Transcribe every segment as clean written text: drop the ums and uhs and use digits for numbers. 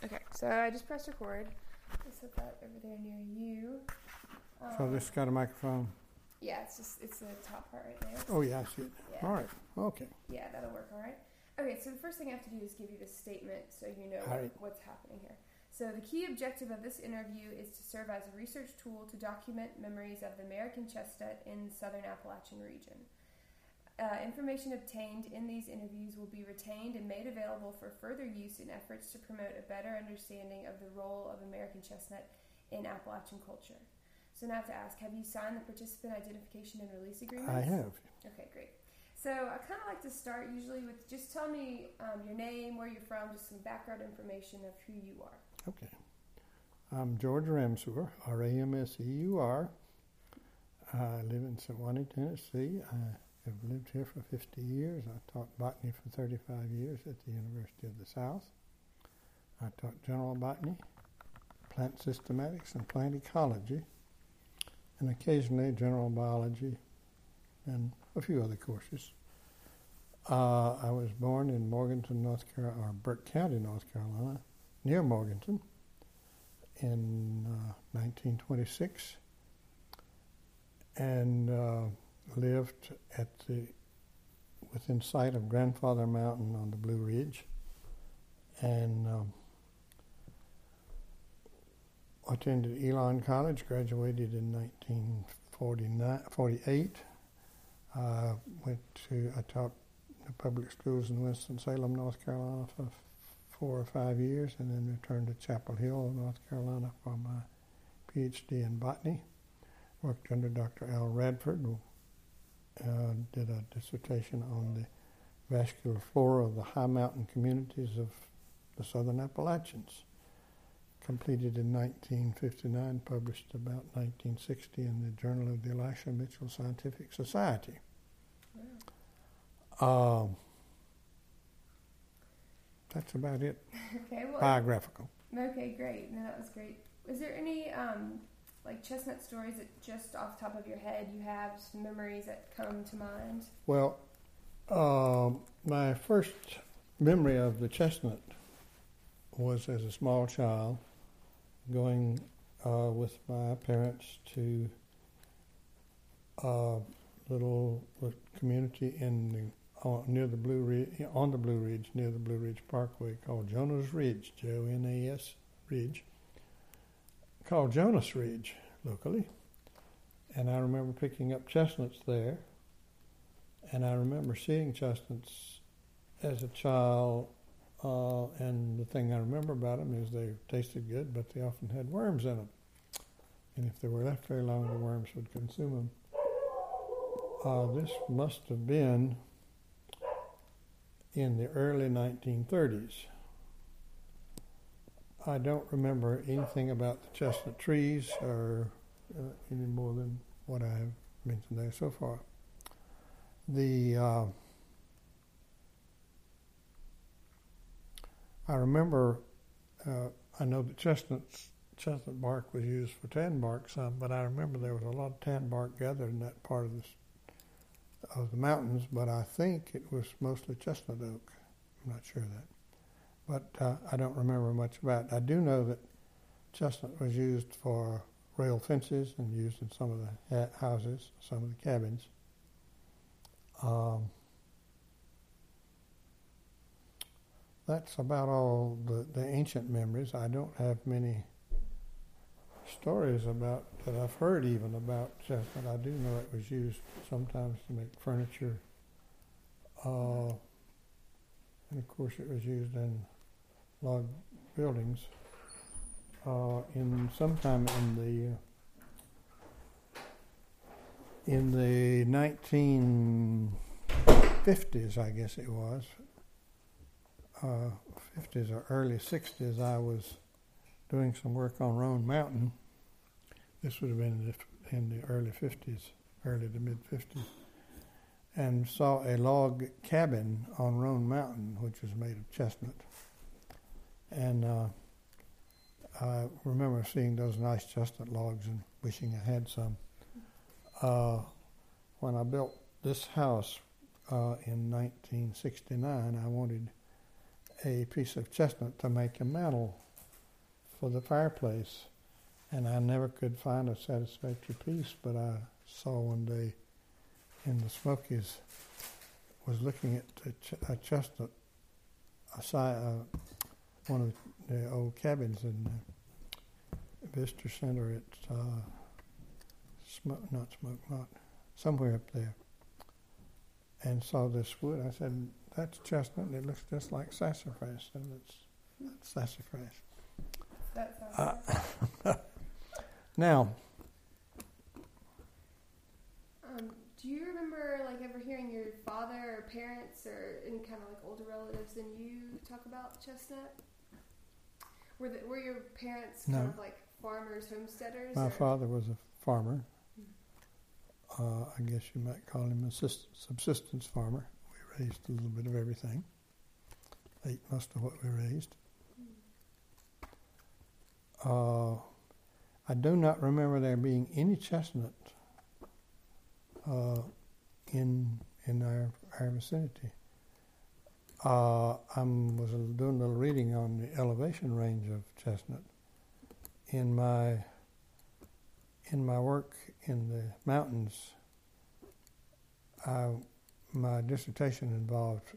Okay, so I just pressed record. Let's set that over there near you. So this got a microphone? Yeah, it's the top part right there. Oh, yeah, I see it. Yeah. All right, okay. Yeah, that'll work all right. Okay, so the first thing I have to do is give you this statement so you know what's happening here. So the key objective of this interview is to serve as a research tool to document memories of the American chestnut in the southern Appalachian region. Information obtained in these interviews will be retained and made available for further use in efforts to promote a better understanding of the role of American chestnut in Appalachian culture. So now I have to ask, have you signed the participant identification and release agreement? I have. Okay, great. So I kind of like to start usually with just tell me your name, where you're from, just some background information of who you are. Okay. I'm George Ramseur, R-A-M-S-E-U-R. I live in Sewanee, Tennessee. I have lived here for 50 years. I taught botany for 35 years at the University of the South. I taught general botany, plant systematics, and plant ecology, and occasionally general biology and a few other courses. I was born in Morganton, North Carolina, or Burke County, North Carolina, near Morganton, in 1926, and lived within sight of Grandfather Mountain on the Blue Ridge, and attended Elon College, graduated in 1948. I taught the public schools in Winston-Salem, North Carolina for 4 or 5 years, and then returned to Chapel Hill, North Carolina for my PhD in botany. Worked under Dr. Al Radford, did a dissertation on the vascular flora of the high mountain communities of the southern Appalachians. Completed in 1959, published about 1960 in the Journal of the Elisha Mitchell Scientific Society. Wow. That's about it. Okay, well, biographical. Okay, great. No, that was great. Is there any chestnut stories that just off the top of your head you have some memories that come to mind? Well, my first memory of the chestnut was as a small child going with my parents to a little community on the Blue Ridge near the Blue Ridge Parkway called Jonas Ridge, Jonas Ridge, called Jonas Ridge locally. And I remember picking up chestnuts there, and I remember seeing chestnuts as a child, and the thing I remember about them is they tasted good, but they often had worms in them. And if they were left very long, the worms would consume them. This must have been in the early 1930s. I don't remember anything about the chestnut trees or any more than what I have mentioned there so far. I remember, I know that chestnut bark was used for tan bark some, but I remember there was a lot of tan bark gathered in that part of the mountains, but I think it was mostly chestnut oak. I'm not sure of that. But I don't remember much about it. I do know that chestnut was used for rail fences and used in some of the houses, some of the cabins. That's about all the ancient memories. I don't have many stories that I've heard even about chestnut. I do know it was used sometimes to make furniture. And of course it was used in log buildings. Sometime in the 1950s, I guess it was, 50s or early 60s, I was doing some work on Roan Mountain. This would have been in the early 50s, early to mid 50s, and saw a log cabin on Roan Mountain, which was made of chestnut. And I remember seeing those nice chestnut logs and wishing I had some. When I built this house in 1969, I wanted a piece of chestnut to make a mantel for the fireplace, and I never could find a satisfactory piece, but I saw one day in the Smokies, was looking at a chestnut, one of the old cabins in the Visitor Center at somewhere up there, and saw this wood. I said, "That's chestnut, and it looks just like sassafras." And that's sassafras. Now, do you remember ever hearing your father or parents or any kind of older relatives and you talk about chestnut? Were your parents kind of farmers, homesteaders? My father was a farmer. I guess you might call him a subsistence farmer. We raised a little bit of everything. Ate most of what we raised. I do not remember there being any chestnut in our vicinity. I was doing a little reading on the elevation range of chestnut. In my work in the mountains, my dissertation involved.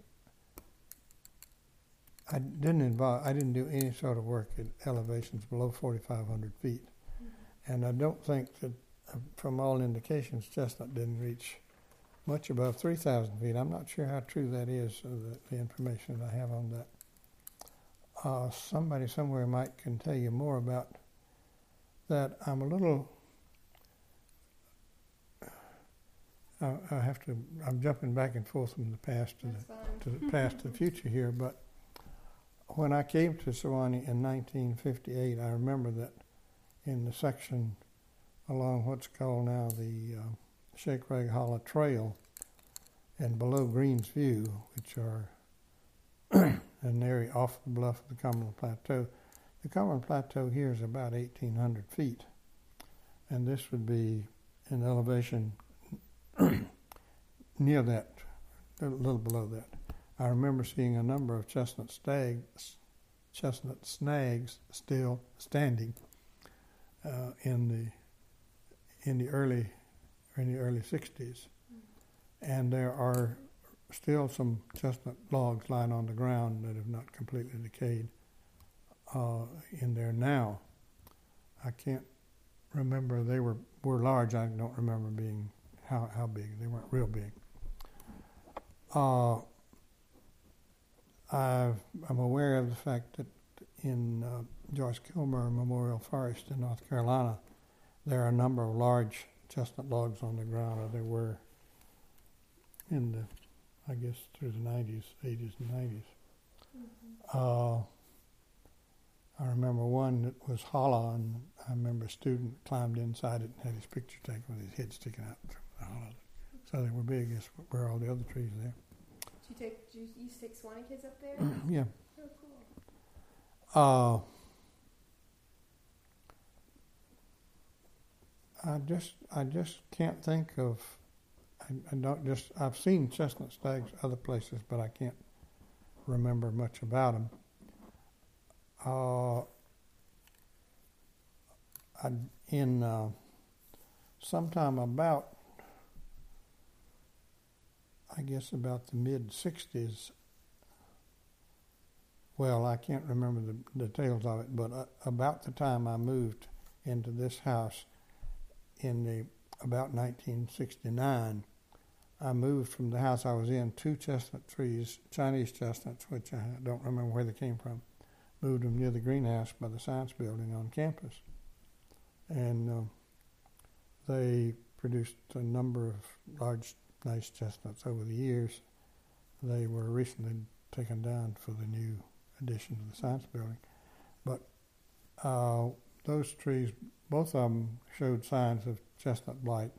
I didn't do any sort of work at elevations below 4,500 feet, and I don't think that, from all indications, chestnut didn't reach much above 3,000 feet. I'm not sure how true that is, the information that I have on that. Somebody somewhere can tell you more about that. I'm a little... I'm jumping back and forth from the past to the future here, but when I came to Sewanee in 1958, I remember that in the section along what's called now the Shake Rag Hollow Trail and below Greens View, which are an area off the bluff of the Cumberland Plateau. The Cumberland Plateau here is about 1,800 feet, and this would be an elevation near that, a little below that. I remember seeing a number of chestnut snags still standing in the early 60s, and there are still some chestnut logs lying on the ground that have not completely decayed in there now. I can't remember. They were large. I don't remember being how big. They weren't real big. I'm aware of the fact that in Joyce Kilmer Memorial Forest in North Carolina, there are a number of large chestnut logs on the ground, or there were in the, I guess, through the 80s and 90s. Mm-hmm. I remember one that was hollow, and I remember a student climbed inside it and had his picture taken with his head sticking out from the hollow. So they were big, as were all the other trees there. Did you used to take Sewanee kids up there? Yeah. Oh, cool. I just can't think of. I've seen chestnut stags other places, but I can't remember much about them. Sometime about, I guess about the mid-60s, well, I can't remember the details of it, but about the time I moved into this house in about 1969, I moved from the house I was in 2 chestnut trees, Chinese chestnuts, which I don't remember where they came from, moved them near the greenhouse by the science building on campus. And they produced a number of large, nice chestnuts over the years. They were recently taken down for the new addition to the science building. But those trees, both of them showed signs of chestnut blight,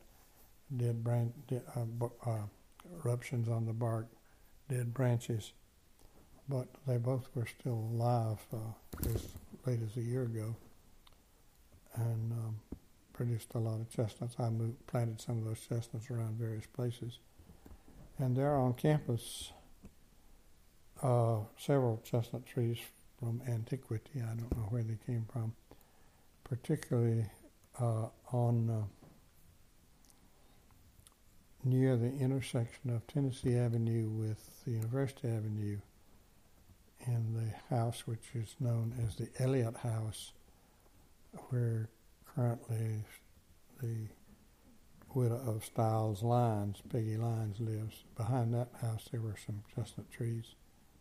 eruptions on the bark, dead branches. But they both were still alive as late as a year ago, and produced a lot of chestnuts. I planted some of those chestnuts around various places. And there on campus, several chestnut trees from antiquity. I don't know where they came from, particularly on near the intersection of Tennessee Avenue with the University Avenue, in the house which is known as the Elliott House, where currently the widow of Stiles Lyons, Peggy Lyons, lives. Behind that house there were some chestnut trees.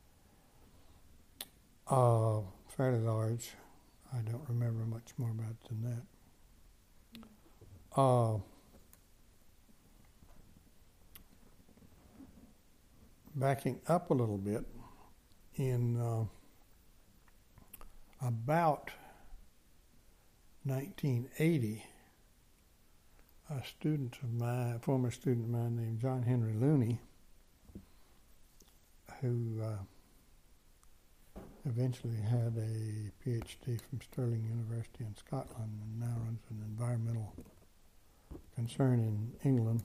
Fairly large. I don't remember much more about it than that. Backing up a little bit, in about 1980, a former student of mine named John Henry Looney, who eventually had a PhD from Stirling University in Scotland and now runs an environmental concern in England,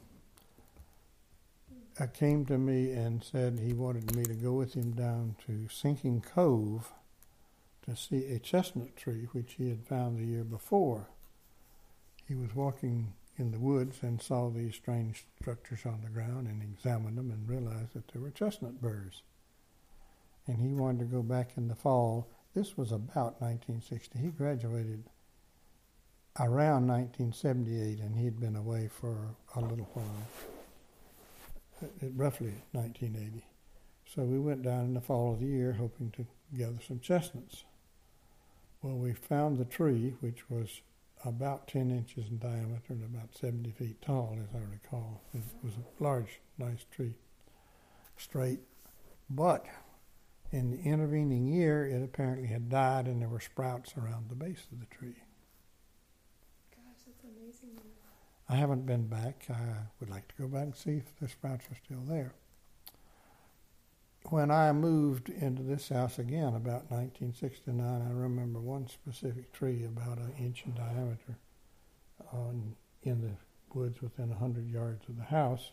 came to me and said he wanted me to go with him down to Sinking Cove to see a chestnut tree which he had found the year before. He was walking in the woods and saw these strange structures on the ground and examined them and realized that they were chestnut burrs. And he wanted to go back in the fall. This was about 1960. He graduated around 1978, and he'd been away for a little while, roughly 1980. So we went down in the fall of the year hoping to gather some chestnuts. Well, we found the tree, which was about 10 inches in diameter and about 70 feet tall, as I recall. It was a large, nice tree, straight. But in the intervening year, it apparently had died, and there were sprouts around the base of the tree. Gosh, that's amazing. I haven't been back. I would like to go back and see if the sprouts are still there. When I moved into this house again, about 1969, I remember one specific tree about an inch in diameter in the woods within 100 yards of the house,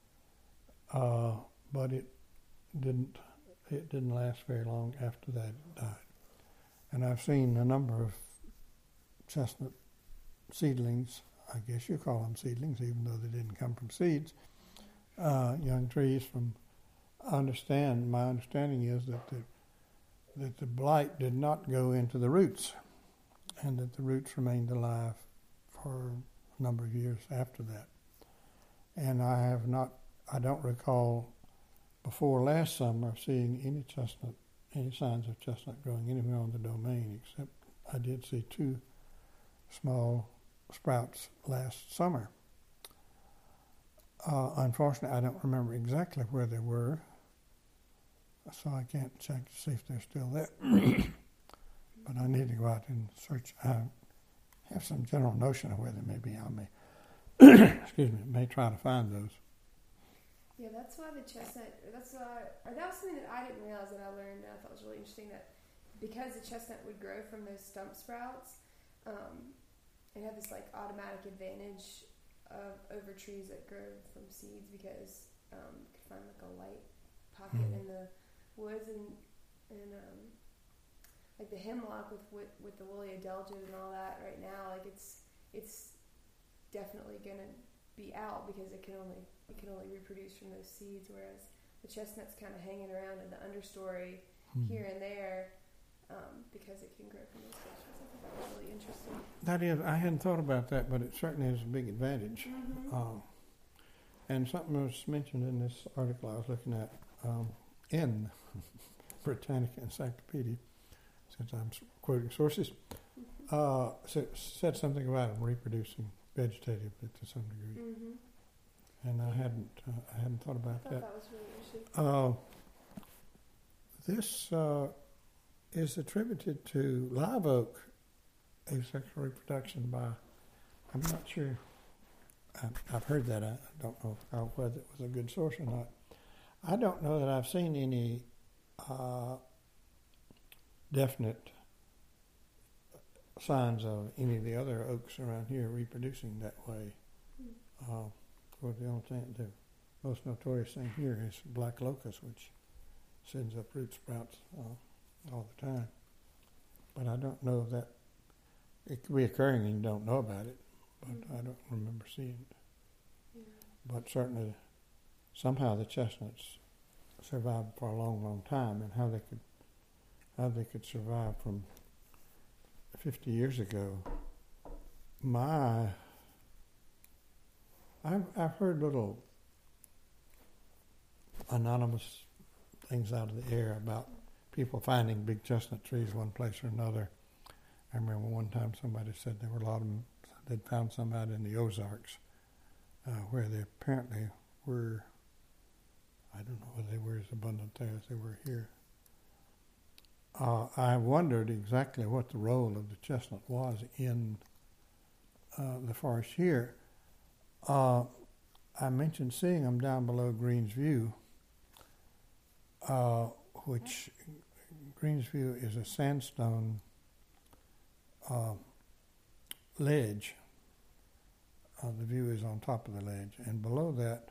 but it didn't last very long after that it died. And I've seen a number of chestnut seedlings, I guess you call them seedlings, even though they didn't come from seeds, young trees from. My understanding is that the blight did not go into the roots, and that the roots remained alive for a number of years after that. And I don't recall before last summer seeing any signs of chestnut growing anywhere on the domain, except I did see 2 small sprouts last summer. Unfortunately, I don't remember exactly where they were, so I can't check to see if they're still there. But I need to go out and search. I have some general notion of where they may be. I may try to find those. Yeah, that's why the chestnut, that was something that I didn't realize that I learned, and I thought was really interesting, that because the chestnut would grow from those stump sprouts, it had this automatic advantage over trees that grow from seeds, because you could find a light pocket in the woods, and the hemlock with the woolly adelgid and all that right now, it's definitely gonna be out because it can only reproduce from those seeds, whereas the chestnut's kind of hanging around in the understory here and there because it can grow from those vegetables. I think that was really interesting. That is, I hadn't thought about that, but it certainly is a big advantage. And something was mentioned in this article I was looking at in Britannica Encyclopedia, since I'm quoting sources, said something about them reproducing vegetatively to some degree. And I hadn't thought about that. That was really This interesting. is attributed to live oak asexual reproduction by, I'm not sure, I've heard that, I don't know whether it was a good source or not. I don't know that I've seen any definite signs of any of the other oaks around here reproducing that way. Of course, the most notorious thing here is black locust, which sends up root sprouts all the time. but I don't know that it could be occurring and you don't know about it, but I don't remember seeing it. Yeah. But certainly, somehow the chestnuts survived for a long, long time, and how they could survive from 50 years ago. I've heard little anonymous things out of the air about people finding big chestnut trees one place or another. I remember one time somebody said there were a lot of them. They'd found some out in the Ozarks where they apparently were. I don't know whether they were as abundant there as they were here. I wondered exactly what the role of the chestnut was in the forest here. I mentioned seeing them down below Greens View, which Greens View is a sandstone ledge. The view is on top of the ledge, and below that,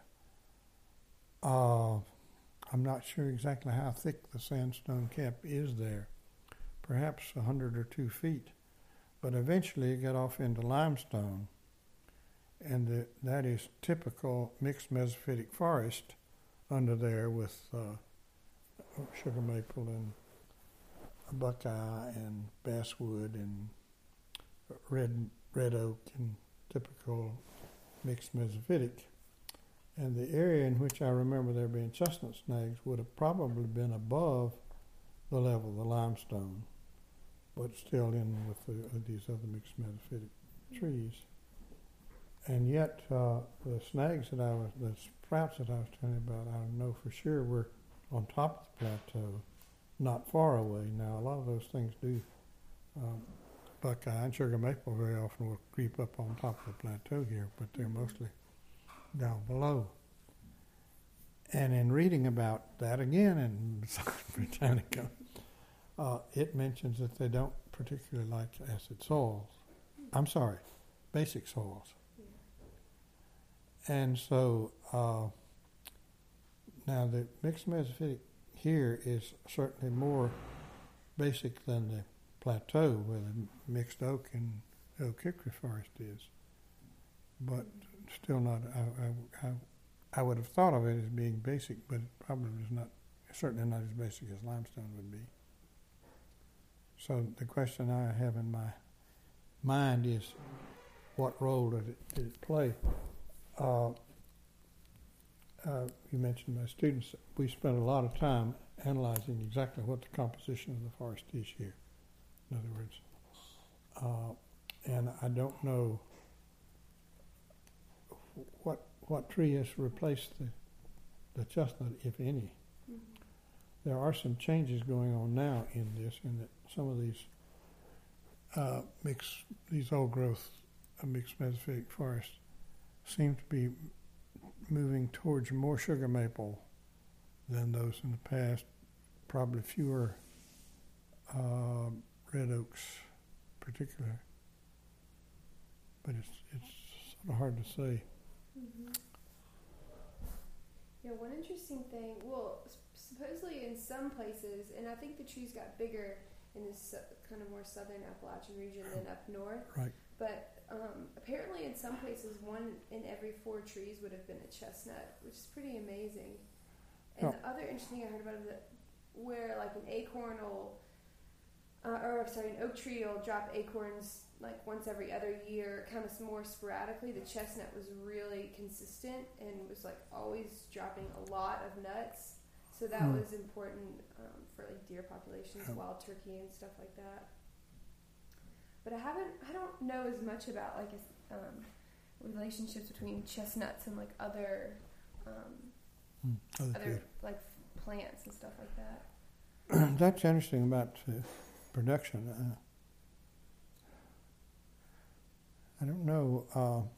I'm not sure exactly how thick the sandstone cap is there, perhaps 100 or 2 feet, but eventually it got off into limestone, and that is typical mixed mesophytic forest under there with sugar maple and buckeye and basswood and red oak and typical mixed mesophytic. And the area in which I remember there being chestnut snags would have probably been above the level of the limestone, but still in with these other mixed mesophytic trees. And yet, the sprouts that I was telling you about, I know for sure were on top of the plateau, not far away. Now, a lot of those things do, buckeye and sugar maple very often will creep up on top of the plateau here, but they're mostly down below. And in reading about that again in Britannica, it mentions that they don't particularly like acid soils. I'm sorry, basic soils. Yeah. And so now the mixed mesophytic here is certainly more basic than the plateau where the mixed oak and oak hickory forest is, but still not. I would have thought of it as being basic, but it probably is not. Certainly not as basic as limestone would be. So the question I have in my mind is, what role did it play? You mentioned my students. We spent a lot of time analyzing exactly what the composition of the forest is here. In other words, and I don't know what tree has replaced the chestnut, if any. Mm-hmm. There are some changes going on now in this, in that some of these old growth mixed mesophytic forests seem to be moving towards more sugar maple than those in the past. Probably fewer red oaks, particularly. But it's sort of hard to say. Mm-hmm. Yeah, one interesting thing, supposedly in some places, and I think the trees got bigger in this kind of more southern Appalachian region than up north. Right. But apparently in some places, 1 in every 4 trees would have been a chestnut, which is pretty amazing. And the other interesting thing I heard about is that where like an oak tree will drop acorns like once every other year, kind of more sporadically. The chestnut was really consistent and was like always dropping a lot of nuts. So that was important for like deer populations, wild turkey and stuff like that. But I don't know as much about like relationships between chestnuts and like other like plants and stuff like that. That's interesting about production. I don't know.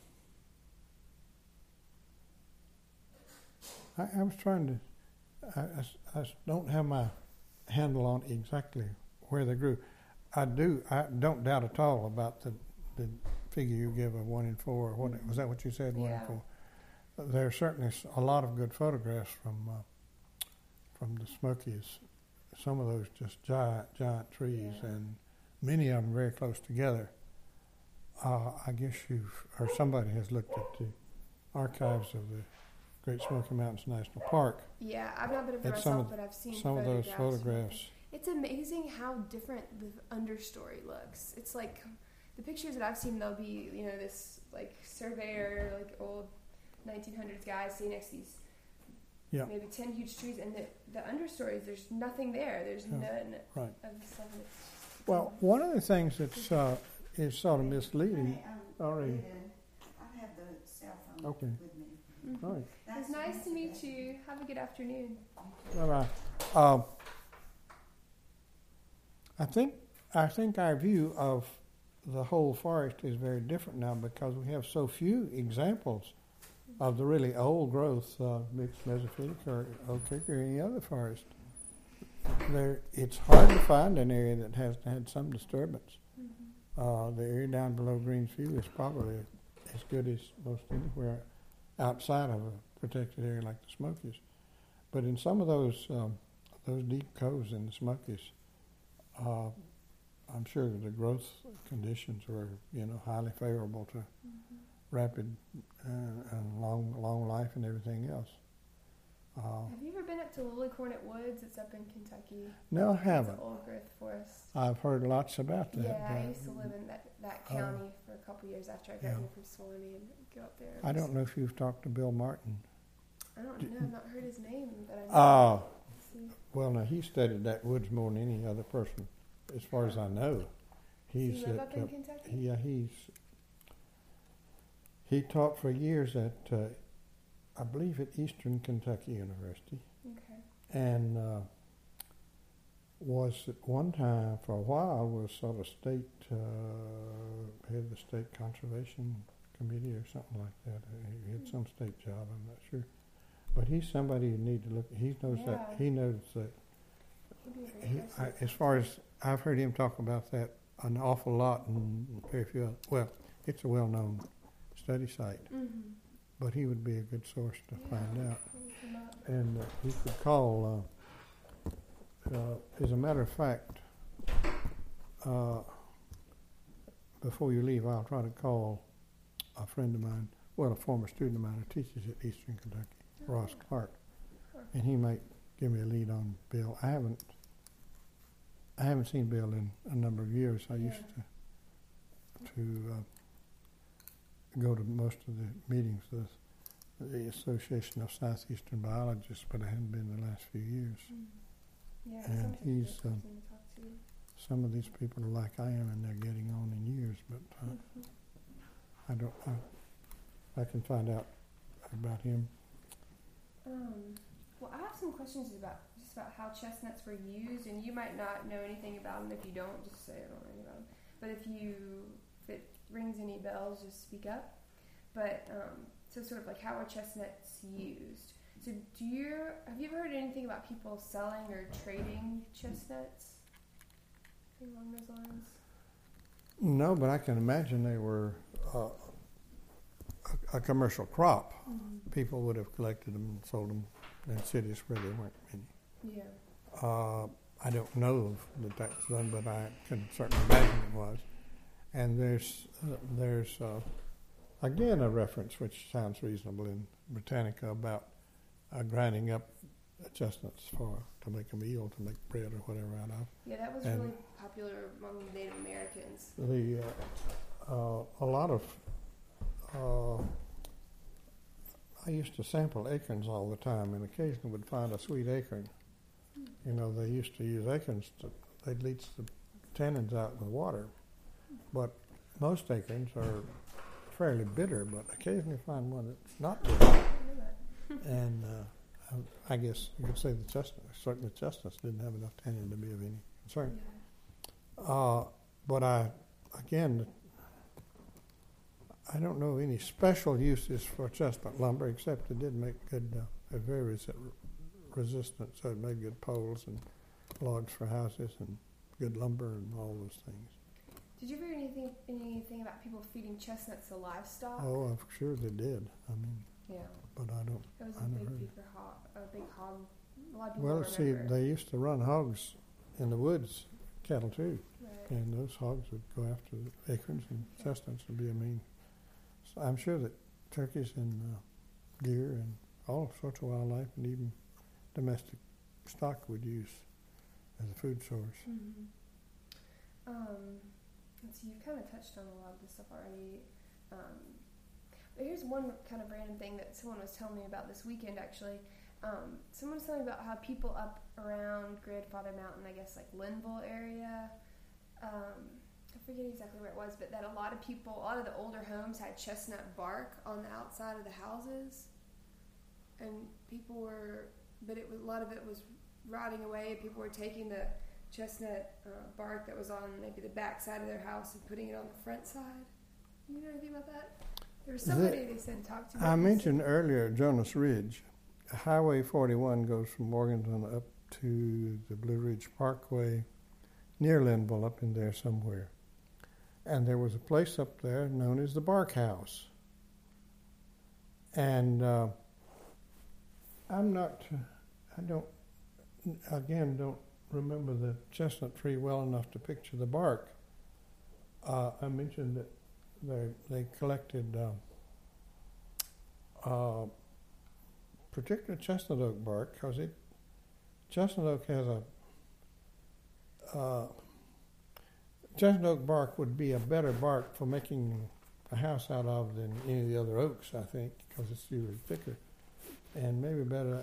I was trying to. I don't have my handle on exactly where they grew. I don't doubt at all about the figure you give of 1 in 4. Was that what you said? 1 in 4. There are certainly a lot of good photographs from the Smokies. Some of those just giant trees, and many of them very close together. I guess or somebody has looked at the archives of the Great Smoky Mountains National Park. Yeah, I've not been up there myself, but I've seen some of those photographs. It's amazing how different the understory looks. It's like the pictures that I've seen, they'll be, this like surveyor, like old 1900s guy sitting next to these maybe 10 huge trees, and the understories, there's nothing there. There's none of the stuff. Well, one of the things that's is sort of misleading. Already. I have the cell phone with me. Mm-hmm. Right. It's nice to meet you. Have a good afternoon. Bye-bye. I think our view of the whole forest is very different now because we have so few examples of the really old growth mixed mesophytic or oak hickory or any other forest. It's hard to find an area that hasn't had some disturbance. The area down below Greens View is probably as good as most anywhere outside of a protected area like the Smokies. But in some of those deep coves in the Smokies, I'm sure that the growth conditions were, highly favorable to rapid and long life and everything else. Have you ever been up to Lilycornet Woods? It's up in Kentucky. No, I haven't. It's an old growth forest. I've heard lots about that. Yeah, I used to live in that county for a couple years after I got here from Suwanee and go up there. I don't know if you've talked to Bill Martin. I don't know. I've not heard his name, but I know. Well, now he studied that woods more than any other person, as far as I know. Does he live up in Kentucky? Yeah, he taught for years at I believe at Eastern Kentucky University. Okay. And was at one time, for a while, was sort of head of the state conservation committee or something like that. He had some state job, I'm not sure. But he's somebody you need to look at. He knows that. As far as I've heard him talk about that an awful lot and very few. Well, it's a well-known study site. Mm-hmm. But he would be a good source to find out. And he could call, as a matter of fact, before you leave, I'll try to call a friend of mine, a former student of mine who teaches at Eastern Kentucky, Ross Clark, and he might give me a lead on Bill. I haven't seen Bill in a number of years. I used to go to most of the meetings with the Association of Southeastern Biologists, but I haven't been the last few years. Yeah, and he's some of these people are like I am, and they're getting on in years. But I can find out about him. Well, I have some questions about how chestnuts were used, and you might not know anything about them. If you don't, just say I don't know anything about them. But if it rings any bells, just speak up. But so sort of like, how are chestnuts used? So have you ever heard anything about people selling or trading chestnuts along those lines? No, but I can imagine they were a commercial crop. Mm-hmm. People would have collected them and sold them in cities where there weren't many. Yeah. I don't know that was done, but I can certainly imagine it was. And there's again a reference which sounds reasonable in Britannica about grinding up chestnuts to make a meal, to make bread or whatever out of. Yeah, that was really popular among Native Americans. A lot of I used to sample acorns all the time, and occasionally would find a sweet acorn. They used to use acorns they'd leach the tannins out in the water, but most acorns are fairly bitter, but occasionally find one that's not bitter. And I guess you could say the chestnuts didn't have enough tannin to be of any concern. Yeah. But I don't know of any special uses for chestnut lumber, except it did make good, very resistant, so it made good poles and logs for houses and good lumber and all those things. Did you ever hear anything about people feeding chestnuts to livestock? Oh, I'm sure they did. Yeah. But I don't. It was a big hog. A lot of people Well, see, they used to run hogs in the woods, cattle too. Right. And those hogs would go after the acorns, and chestnuts would be a mean. So I'm sure that turkeys and deer and all sorts of wildlife and even domestic stock would use as a food source. Mm-hmm. Let's see, you kind of touched on a lot of this stuff already. But here's one kind of random thing that someone was telling me about this weekend, actually. Someone was telling me about how people up around Grandfather Mountain, I guess like Linville area, I forget exactly where it was, but that a lot of the older homes had chestnut bark on the outside of the houses, and a lot of it was rotting away, and people were taking the chestnut bark that was on maybe the back side of their house and putting it on the front side. You know anything about that? There was somebody they said talked to. I mentioned earlier Jonas Ridge. Highway 41 goes from Morganton up to the Blue Ridge Parkway near Linville, up in there somewhere. And there was a place up there known as the Bark House. And I don't remember the chestnut tree well enough to picture the bark. I mentioned that they collected particular chestnut oak bark, because chestnut oak has chestnut oak bark would be a better bark for making a house out of than any of the other oaks, I think, because it's usually thicker and maybe better.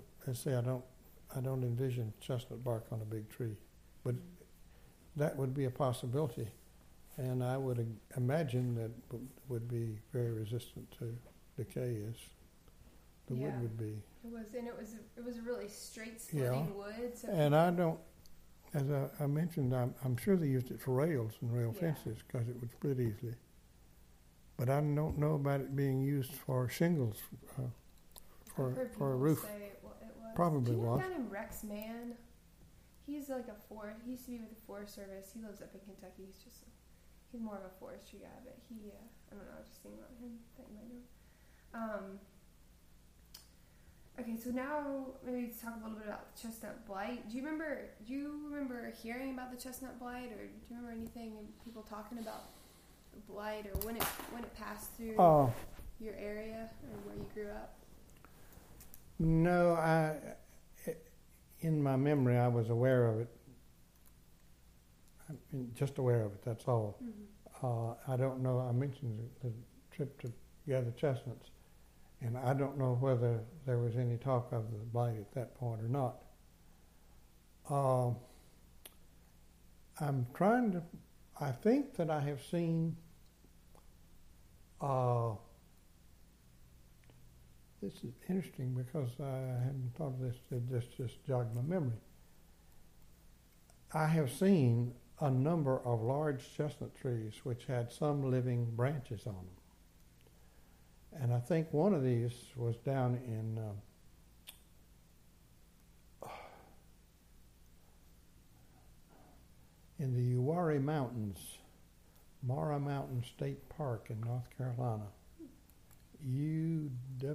I don't envision chestnut bark on a big tree, but that would be a possibility, and I would imagine that would be very resistant to decay as the wood would be. It was a really straight splitting wood. So and I don't, as I mentioned, I'm sure they used it for rails and rail fences because it would split easily. But I don't know about it being used for shingles for a roof. Say it was. Probably Do you know was. a guy named Rex Mann? He's like he used to be with the Forest Service. He lives up in Kentucky. He's more of a forestry guy, but I don't know, I was just thinking about him. That you might know. Okay, so now maybe let's talk a little bit about the chestnut blight. Do you remember hearing about the chestnut blight, or do you remember anything, people talking about the blight, or when it passed through your area or where you grew up? No, in my memory, I was aware of it. Just aware of it, that's all. Mm-hmm. I don't know, I mentioned the trip to gather chestnuts, and I don't know whether there was any talk of the blight at that point or not. I think that I have seen, this is interesting because I hadn't thought of this, this just jogged my memory. I have seen a number of large chestnut trees which had some living branches on them. And I think one of these was down in the Uwharrie Mountains, Mara Mountain State Park in North Carolina. Uwharrie,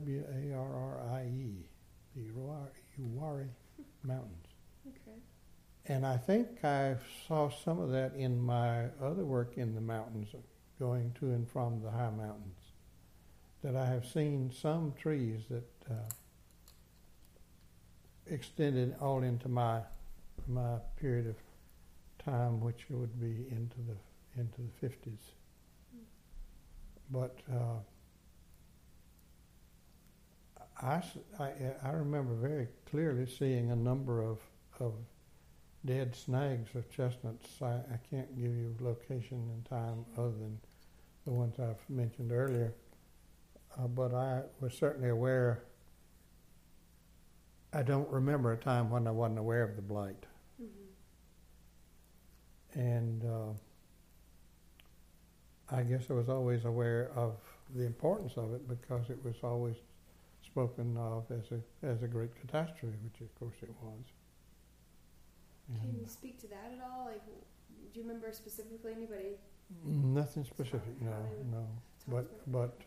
the Uwharrie Mountains. Okay. And I think I saw some of that in my other work in the mountains, going to and from the high mountains, that I have seen some trees that extended all into my period of time, which would be into the 50s. But I remember very clearly seeing a number of dead snags of chestnuts. I can't give you location and time other than the ones I've mentioned earlier. But I was certainly aware. I don't remember a time when I wasn't aware of the blight. Mm-hmm. And I guess I was always aware of the importance of it because it was always spoken of as a great catastrophe, which of course it was. Can you speak to that at all? Like, do you remember specifically anybody? Nothing specific, no. But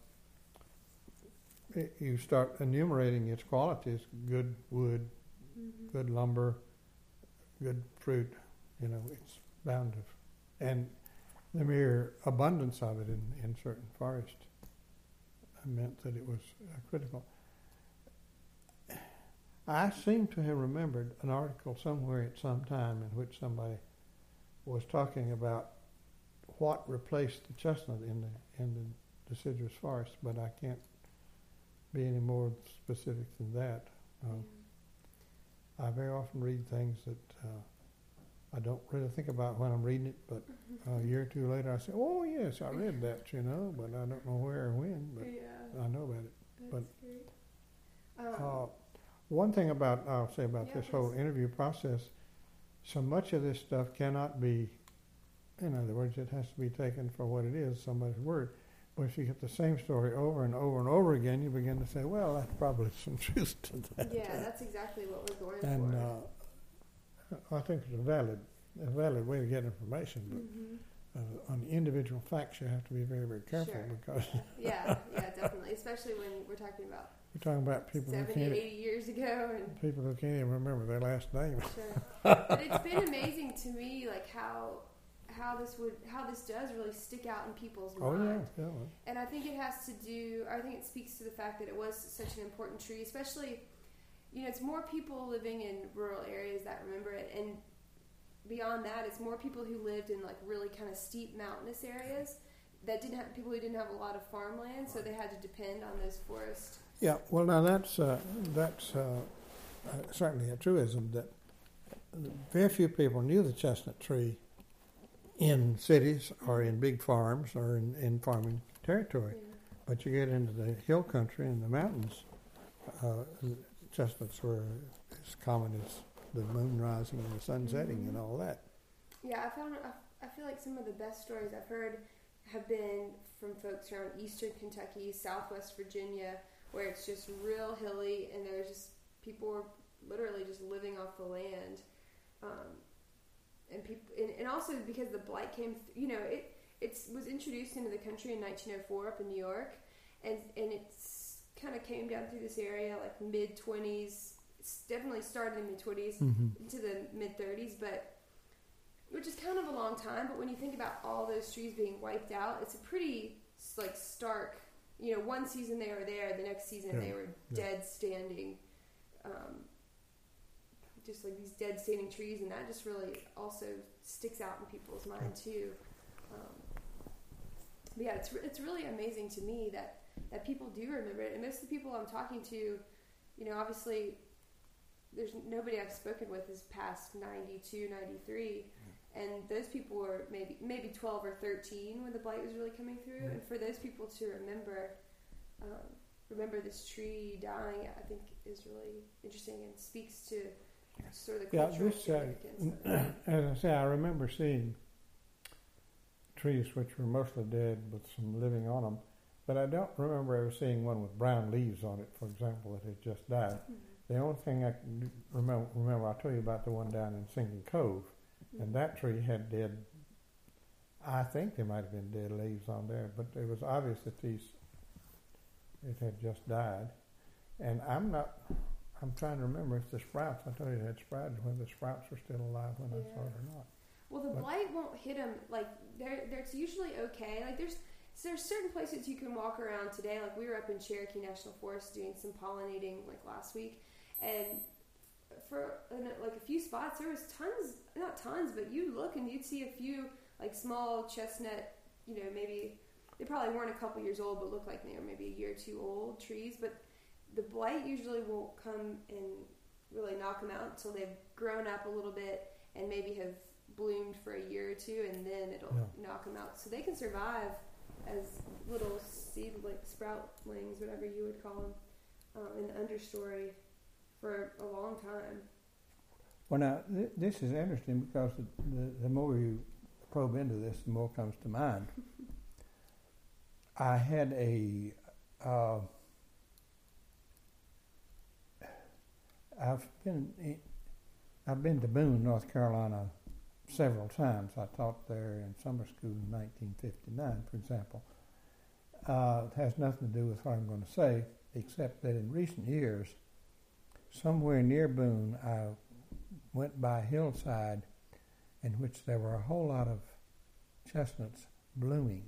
you start enumerating its qualities: good wood, mm-hmm. good lumber, good fruit, it's bound to, and the mere abundance of it in certain forests meant that it was critical. I seem to have remembered an article somewhere at some time in which somebody was talking about what replaced the chestnut in the deciduous forest, but I can't be any more specific than that. I very often read things that I don't really think about when I'm reading it, but a year or two later I say, oh yes, I read that, but I don't know where or when, but I know about it. That's great. One thing I'll say about this whole interview process, so much of this stuff cannot be, in other words, it has to be taken for what it is, somebody's word. But if you get the same story over and over and over again, you begin to say, well, that's probably some truth to that. Yeah, that's exactly what we're going and, for. And I think it's a valid way to get information, but on individual facts, you have to be very, very careful because. Yeah, definitely, especially when we're talking about. We're talking about people 70, who can't. 80 years ago, and people who can't even remember their last name. Sure, but it's been amazing to me, like how this does really stick out in people's mind. Yeah. And I think it speaks to the fact that it was such an important tree, especially. It's more people living in rural areas that remember it, and beyond that, it's more people who lived in like really kind of steep mountainous areas that people who didn't have a lot of farmland, so they had to depend on those forests. Yeah, well, now that's certainly a truism that very few people knew the chestnut tree in cities or in big farms or in farming territory, but you get into the hill country and the mountains. Chestnuts were as common as the moon rising and the sun setting and all that. Yeah, I feel like some of the best stories I've heard have been from folks around eastern Kentucky, southwest Virginia, where it's just real hilly and there's just people were literally just living off the land, and also because the blight came, it was introduced into the country in 1904 up in New York, and it's kind of came down through this area like mid-20s. It's definitely started in mid-20s into the mid-30s, but which is kind of a long time. But when you think about all those trees being wiped out, it's a pretty like stark. One season they were there, the next season they were dead standing. Just like these dead standing trees, and that just really also sticks out in people's mind too. But yeah, it's really amazing to me that people do remember it. And most of the people I'm talking to, obviously there's nobody I've spoken with is past 92, 93. And those people were maybe 12 or 13 when the blight was really coming through. And for those people to remember this tree dying, I think is really interesting and speaks to sort of the cultural significance. As I say, I remember seeing trees which were mostly dead with some living on them. But I don't remember ever seeing one with brown leaves on it, for example, that had just died. The only thing I can remember, I'll tell you about the one down in Sinking Cove, and that tree had dead, I think there might have been dead leaves on there, but it was obvious that it had just died. And I'm trying to remember if the sprouts, I told you it had sprouted, whether the sprouts were still alive when I saw it or not. Well, the blight won't hit them, like, it's usually okay. Like, there's certain places you can walk around today. Like we were up in Cherokee National Forest doing some pollinating like last week, and for like a few spots there was not tons, but you'd look and you'd see a few like small chestnut, maybe they probably weren't a couple years old, but looked like they were maybe a year or two old trees. But the blight usually won't come and really knock them out until they've grown up a little bit and maybe have bloomed for a year or two, and then it'll knock them out. So they can survive as little seed, like sproutlings, whatever you would call them, in the understory for a long time. Well, now, this is interesting because the more you probe into this, the more comes to mind. I had I've been to Boone, North Carolina several times. I taught there in summer school in 1959, for example. It has nothing to do with what I'm going to say, except that in recent years, somewhere near Boone, I went by a hillside in which there were a whole lot of chestnuts blooming.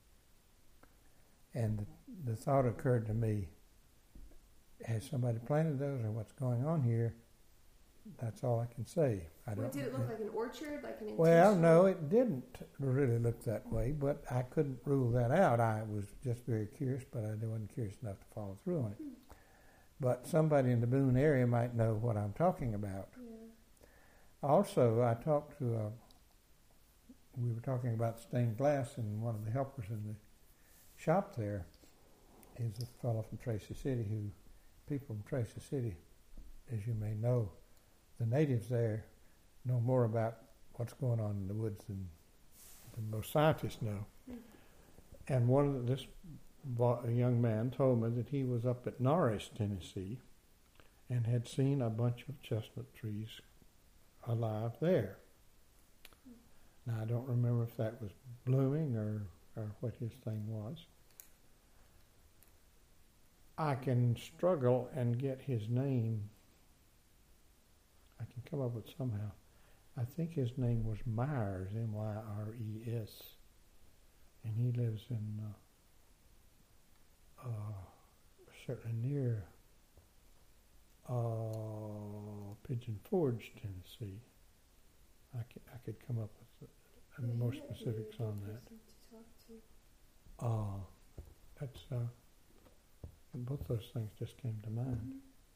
And the thought occurred to me, has somebody planted those or what's going on here? That's all I can say. Did it look like an orchard, like an intentional? Well, no, it didn't really look that way, but I couldn't rule that out. I was just very curious, but I wasn't curious enough to follow through on it. But somebody in the Boone area might know what I'm talking about. Yeah. Also, I talked to, we were talking about stained glass, and one of the helpers in the shop there is a fellow from Tracy City people from Tracy City, as you may know, the natives there know more about what's going on in the woods than most scientists know. Mm-hmm. And this young man told me that he was up at Norris, Tennessee, and had seen a bunch of chestnut trees alive there. Now, I don't remember if that was blooming or what his thing was. I can struggle and get his name. I can come up with somehow. I think his name was Myers, Myres, and he lives in certainly near Pigeon Forge, Tennessee. I could come up with more specifics on that. That's both those things just came to mind.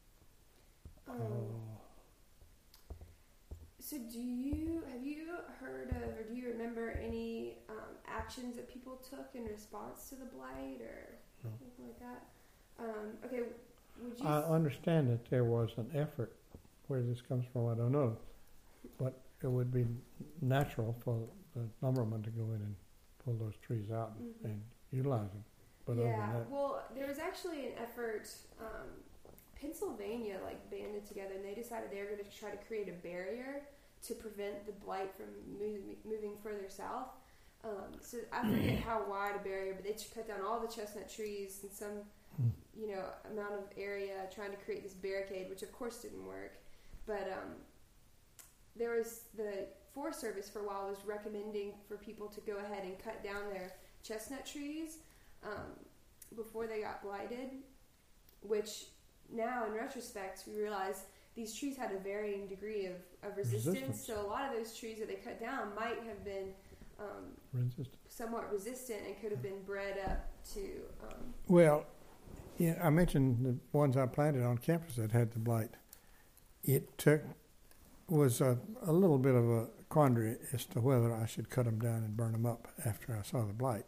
So have you heard of, or do you remember any actions that people took in response to the blight or anything like that? Okay, would you... I understand that there was an effort. Where this comes from, I don't know. But it would be natural for the lumberman to go in and pull those trees out and utilize them. But well, there was actually an effort, Pennsylvania banded together, and they decided they were going to try to create a barrier to prevent the blight from moving further south. So I forget how wide a barrier, but they cut down all the chestnut trees in some amount of area trying to create this barricade, which of course didn't work. But there was the Forest Service for a while was recommending for people to go ahead and cut down their chestnut trees before they got blighted, which now in retrospect we realize these trees had a varying degree of resistance. So a lot of those trees that they cut down might have been somewhat resistant and could have been bred up to... Well, yeah, I mentioned the ones I planted on campus that had the blight. It was a little bit of a quandary as to whether I should cut them down and burn them up after I saw the blight.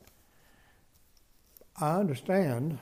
I understand.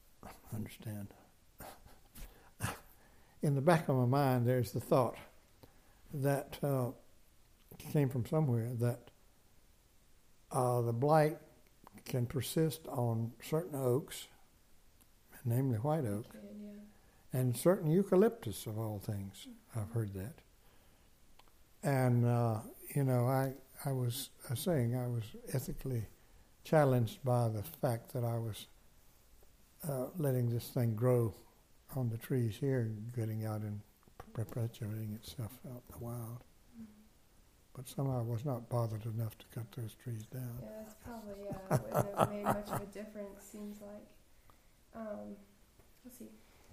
In the back of my mind, there's the thought that came from somewhere that the blight can persist on certain oaks, namely white oak, and certain eucalyptus of all things. I've heard that. And, I was saying I was ethically challenged by the fact that I was letting this thing grow on the trees here, getting out and perpetuating itself out in the wild. But somehow I was not bothered enough to cut those trees down. Yeah, that's probably, it wouldn't have made much of a difference, seems like. Let's see.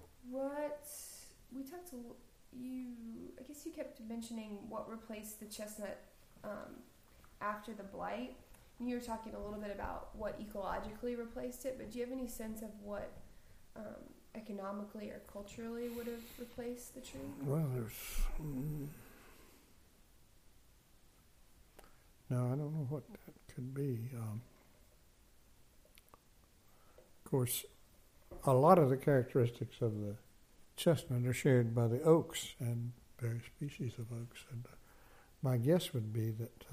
We talked to you, I guess you kept mentioning what replaced the chestnut after the blight. And you were talking a little bit about what ecologically replaced it, but do you have any sense of what economically or culturally would have replaced the tree? Well, no, I don't know what that could be. Of course, a lot of the characteristics of the chestnut are shared by the oaks and various species of oaks. And my guess would be that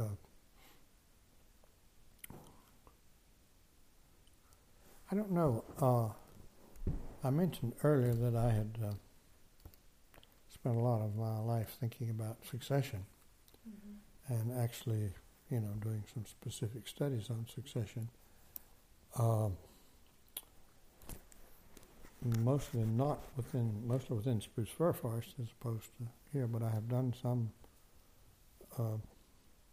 I don't know. I mentioned earlier that I had spent a lot of my life thinking about succession and actually, doing some specific studies on succession. Mostly within spruce fir forest as opposed to here, but I have done some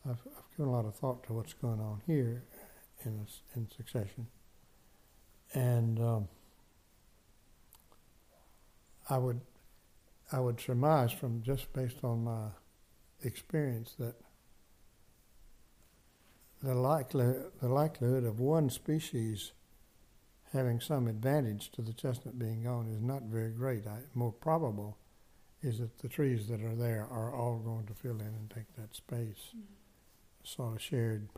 I've given a lot of thought to what's going on here in succession, and I would surmise from just based on my experience that the likelihood of one species having some advantage to the chestnut being gone is not very great. More probable is that the trees that are there are all going to fill in and take that space, sort of shared.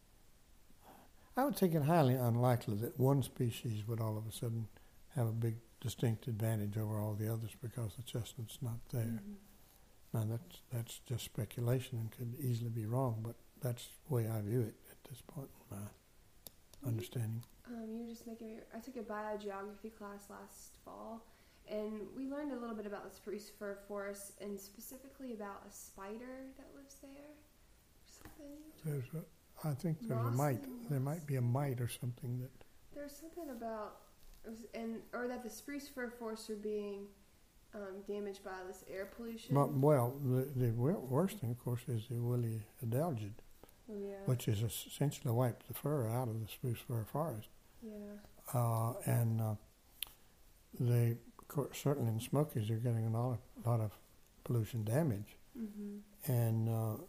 I would think it highly unlikely that one species would all of a sudden have a big distinct advantage over all the others because the chestnut's not there. Now that's just speculation and could easily be wrong, but that's the way I view it at this point in my understanding. You were just making me... I took a biogeography class last fall, and we learned a little bit about the spruce fir forest, and specifically about a spider that lives there. Something. I think there's a mite. There might be a mite or something that... There's something about... or that the spruce fir forests are being damaged by this air pollution. Well, the worst thing, of course, is the woolly adelgid, which is essentially wiped the fir out of the spruce fir forest. Yeah. And they, certainly in the Smokies, you're getting a lot of pollution damage. And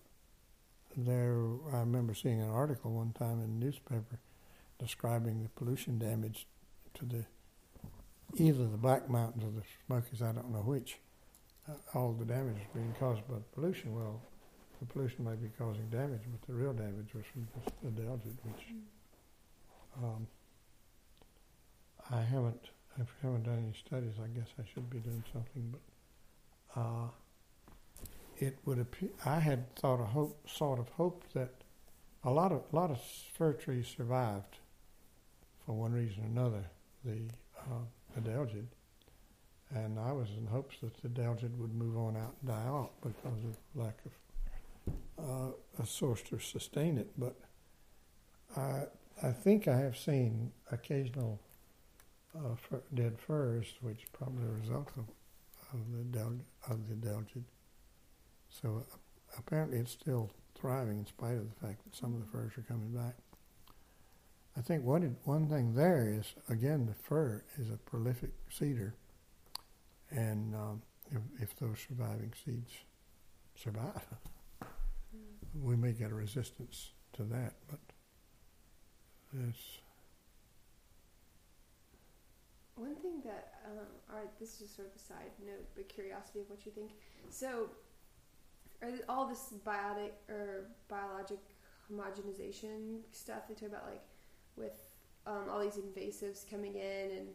I remember seeing an article one time in the newspaper describing the pollution damage to either the Black Mountains or the Smokies, I don't know which. All the damage is being caused by pollution. Well, the pollution may be causing damage, but the real damage was from the adelgid, which I haven't done any studies. I guess I should be doing something, but it would appear I had sort of hoped that a lot of fir trees survived for one reason or another. The adelgid, and I was in hopes that the adelgid would move on out and die out because of lack of a source to sustain it. But I think I have seen occasional dead firs, which is probably a result of the adelgid. So apparently it's still thriving in spite of the fact that some of the firs are coming back. I think one thing there is, again, the fir is a prolific seeder, and if those surviving seeds survive, we may get a resistance to that, but it's... One thing that, this is just sort of a side note, but curiosity of what you think. So, all this biologic homogenization stuff they talk about, like, with all these invasives coming in, and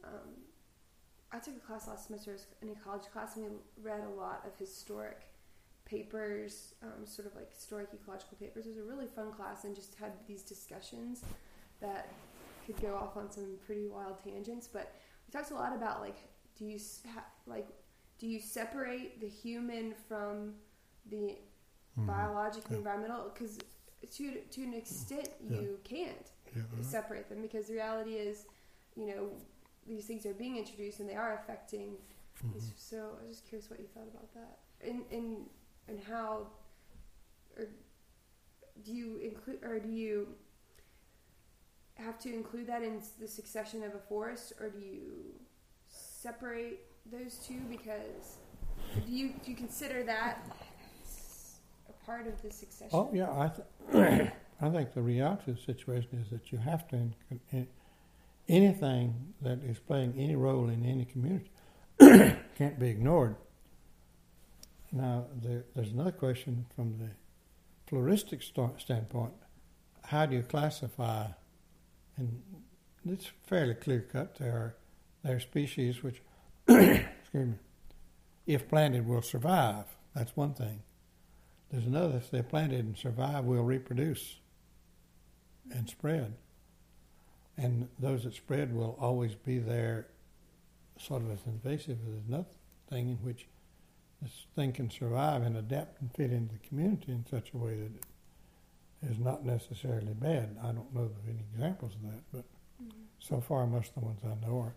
I took a class last semester in a college class, and we read a lot of historic papers, sort of like historic ecological papers. It was a really fun class, and just had these discussions that could go off on some pretty wild tangents. But we talked a lot about, like, do you separate the human from the biological environmental? Because to an extent you can't separate them, because the reality is, these things are being introduced and they are affecting. So I was just curious what you thought about that, and how, or do you include, or do you have to include that in the succession of a forest, or do you separate those two? Because do you consider that a part of the succession? Oh yeah, I think the reality of the situation is that you have to, anything that is playing any role in any community can't be ignored. Now, there's another question from the floristic standpoint. How do you classify, and it's fairly clear-cut, there are species which, excuse me, if planted will survive. That's one thing. There's another, if they're planted and survive, will reproduce and spread. And those that spread will always be there sort of as invasive. There's another thing in which this thing can survive and adapt and fit into the community in such a way that it is not necessarily bad. I don't know of any examples of that, but so far most of the ones I know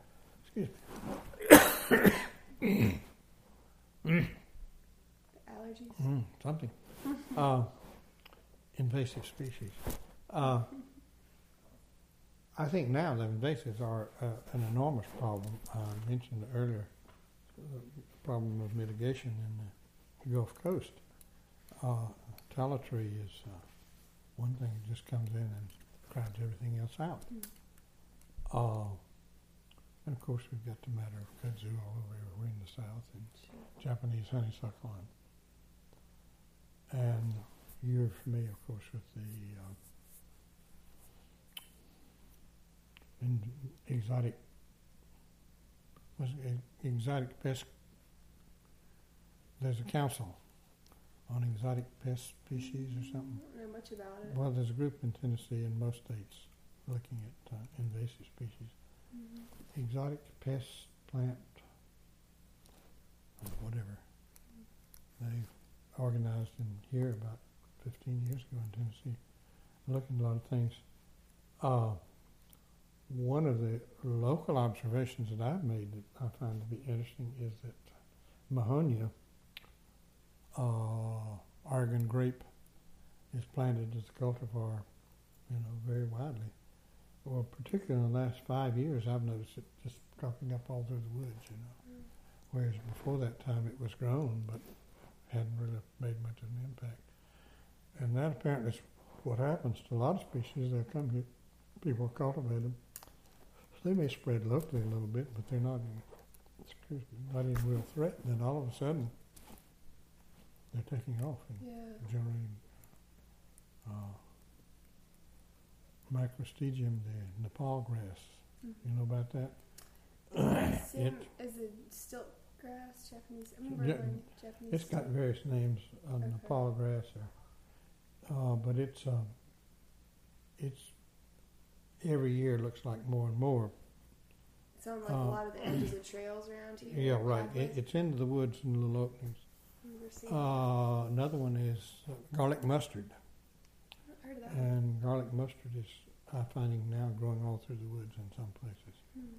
are, excuse me. Allergies? Something. invasive species. I think now the invasives are an enormous problem. I mentioned earlier the problem of mitigation in the Gulf Coast. Tallow tree is one thing that just comes in and crowds everything else out. And of course we've got the matter of kudzu all over everywhere in the south, and Japanese honeysuckle. And you're familiar, of course, with the exotic pest. There's a council on exotic pest species or something. I don't know much about it. Well, there's a group in Tennessee and most states looking at invasive species. Mm-hmm. Exotic pest plant, whatever. They organized in here about 15 years ago in Tennessee, looking at a lot of things. One of the local observations that I've made that I find to be interesting is that Mahonia, Oregon grape, is planted as a cultivar, very widely. Well, particularly in the last 5 years, I've noticed it just cropping up all through the woods, Whereas before that time it was grown, but hadn't really made much of an impact. And that apparently is what happens to a lot of species. They'll come here, people cultivate them. So they may spread locally a little bit, but they're not in real threat. And then all of a sudden, they're taking off and generating Microstegium, the Nepal grass. Mm-hmm. You know about that? Same as the stilt grass, Japanese. I remember Japanese. It's got various names on Nepal grass, but it's every year looks like more and more. It's on like a lot of the edges of trails around here. Yeah, right. It's into the woods and little openings. Another one is garlic mustard. I've heard of that. And garlic mustard is, I'm finding now, growing all through the woods in some places.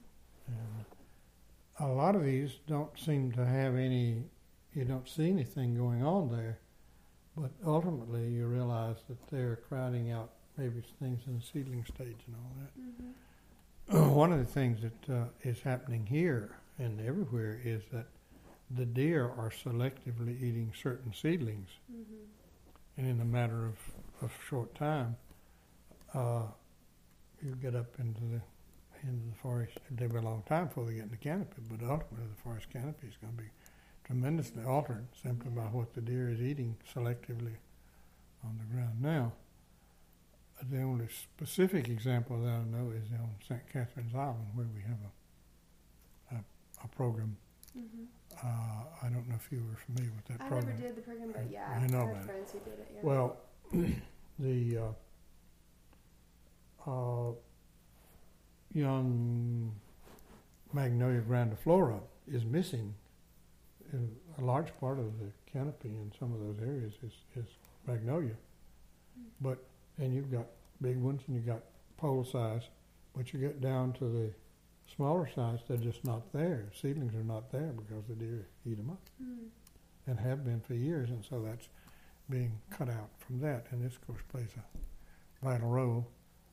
And a lot of these don't seem to have you don't see anything going on there, but ultimately you realize that they're crowding out maybe things in the seedling stage and all that. Mm-hmm. One of the things that is happening here and everywhere is that the deer are selectively eating certain seedlings. Mm-hmm. And in a matter of short time, you get up into the forest. It'll take a long time before they get in the canopy, but ultimately the forest canopy is going to be tremendously altered simply by what the deer is eating selectively on the ground. Now, the only specific example that I know is on St. Catherine's Island, where we have a program. Mm-hmm. I don't know if you were familiar with that program. I never did the program, but yeah, you know I had friends who did it. Yeah. Well, the young Magnolia grandiflora is missing. A large part of the canopy in some of those areas is magnolia. Mm-hmm. And you've got big ones and you've got pole size, but you get down to the smaller size, they're just not there. Seedlings are not there because the deer eat them up and have been for years, and so that's being cut out from that. And this, of course, plays a vital role.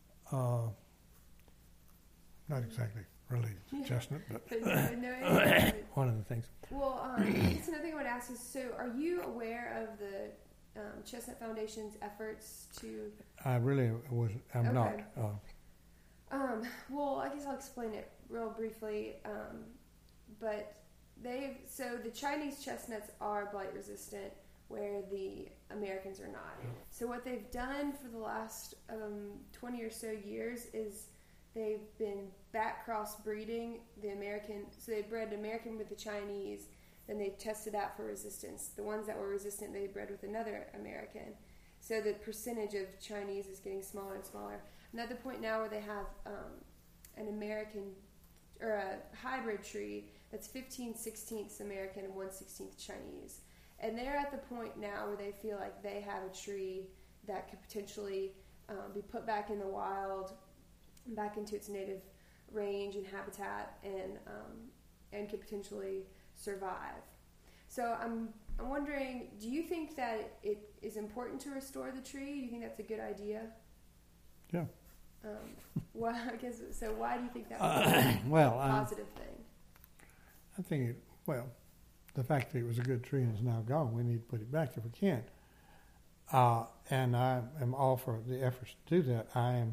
Not exactly related to chestnut, but one of the things. Well, another thing I would ask is, so are you aware of the Chestnut Foundation's efforts to... I'm not. Well, I guess I'll explain it real briefly. But the Chinese chestnuts are blight resistant, where the Americans are not. So what they've done for the last 20 or so years is they've been back cross breeding the American. So they bred an American with the Chinese. Then they tested that for resistance. The ones that were resistant, they bred with another American. So the percentage of Chinese is getting smaller and smaller. And at the point now where they have an American, or a hybrid tree that's 15/16 American and 1/16 Chinese. And they're at the point now where they feel like they have a tree that could potentially be put back in the wild, back into its native range and habitat, and could potentially survive. So I'm I'm wondering, do you think that it is important to restore the tree? Do you think that's a good idea? Yeah. Well, I guess so. Why do you think that was a positive thing? I think the fact that it was a good tree and is now gone, we need to put it back if we can. And I am all for the efforts to do that. I am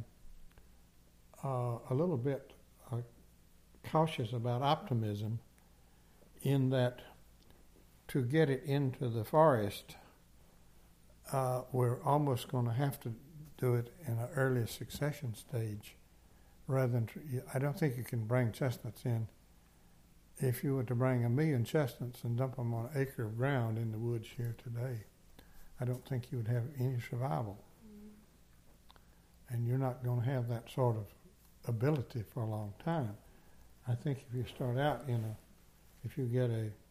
a little bit cautious about optimism in that to get it into the forest, we're almost going to have to do it in an early succession stage rather than, I don't think you can bring chestnuts in. If you were to bring 1 million chestnuts and dump them on an acre of ground in the woods here today, I don't think you would have any survival. Mm-hmm. And you're not going to have that sort of ability for a long time. I think if you start out if you get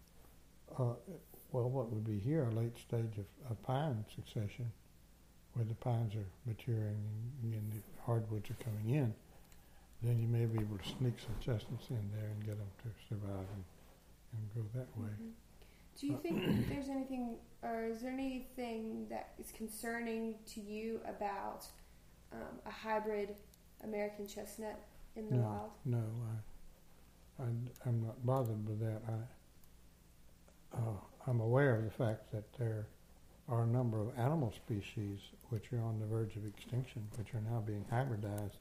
what would be here, a late stage of pine succession, where the pines are maturing and the hardwoods are coming in, then you may be able to sneak some chestnuts in there and get them to survive and grow that way. Mm-hmm. Do you think there's anything, or is there anything that is concerning to you about a hybrid American chestnut in the wild? No, I'm not bothered with that. I'm aware of the fact that there are a number of animal species which are on the verge of extinction, which are now being hybridized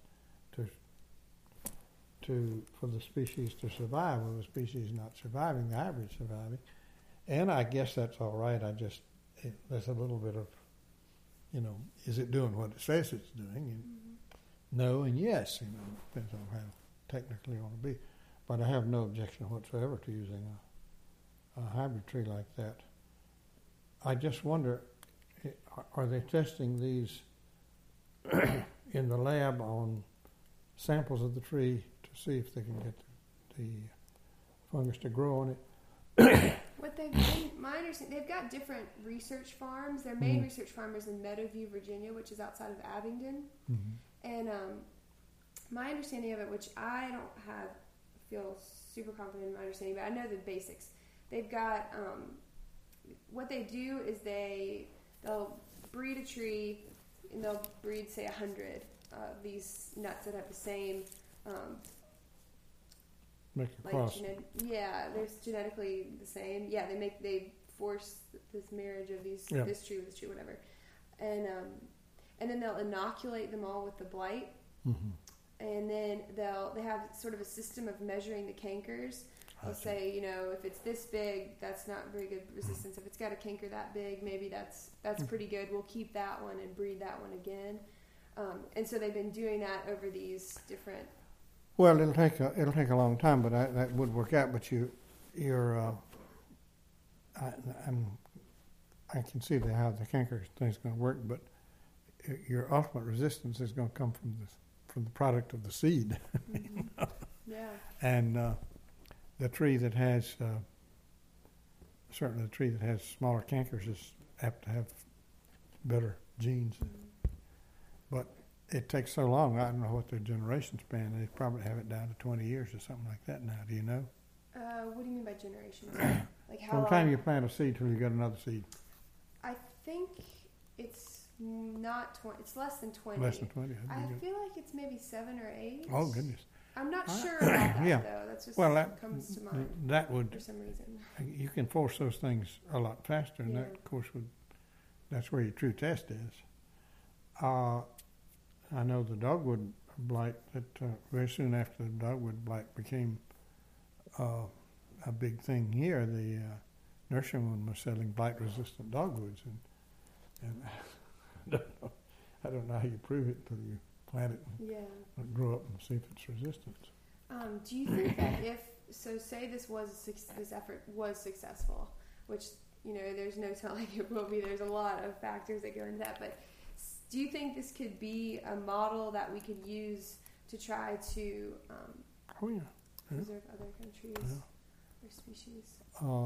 for the species to survive. When the species not surviving, the hybrid surviving. And I guess that's all right. There's a little bit of, is it doing what it says it's doing? And no and yes, depends on how technically you want to be. But I have no objection whatsoever to using a hybrid tree like that. I just wonder, are they testing these in the lab on samples of the tree to see if they can get the fungus to grow on it? What they've been, my understanding, they've got different research farms. Their main research farm is in Meadowview, Virginia, which is outside of Abingdon. Mm-hmm. And my understanding of it, which I don't feel super confident in my understanding, but I know the basics. They've got, what they do is they'll breed a tree, and they'll breed, say, 100 of these nuts that have the same make a cross. They're genetically the same. Yeah, they force this marriage of this tree with this tree, whatever, and then they'll inoculate them all with the blight, and then they have sort of a system of measuring the cankers. They'll say, if it's this big, that's not very good resistance. If it's got a canker that big, maybe that's pretty good. We'll keep that one and breed that one again. And so they've been doing that over these different. Well, it'll take a long time, but that would work out. But I can see how the canker thing's going to work, but your ultimate resistance is going to come from the product of the seed. Mm-hmm. Yeah. And the tree that has certainly the tree that has smaller cankers is apt to have better genes. Mm-hmm. But it takes so long. I don't know what their generation span. They probably have it down to 20 years or something like that now. Do you know? What do you mean by generations? Like how from the time you plant a seed till you get another seed? I think it's not 20. It's less than 20. Less than 20. I feel like it's maybe 7 or 8. Oh, goodness. I'm not sure about that, though. That's just what comes to mind. That would, for some reason. You can force those things a lot faster, and that, of course, that's where your true test is. I know the dogwood blight, that very soon after the dogwood blight became a big thing here, the nurseryman was selling blight-resistant dogwoods, and I don't know how you prove it until you plant it and grow up and see if it's resistant. Do you think that say this effort was successful, which there's no telling it will be. There's a lot of factors that go into that, but do you think this could be a model that we could use to try to preserve other countries or species?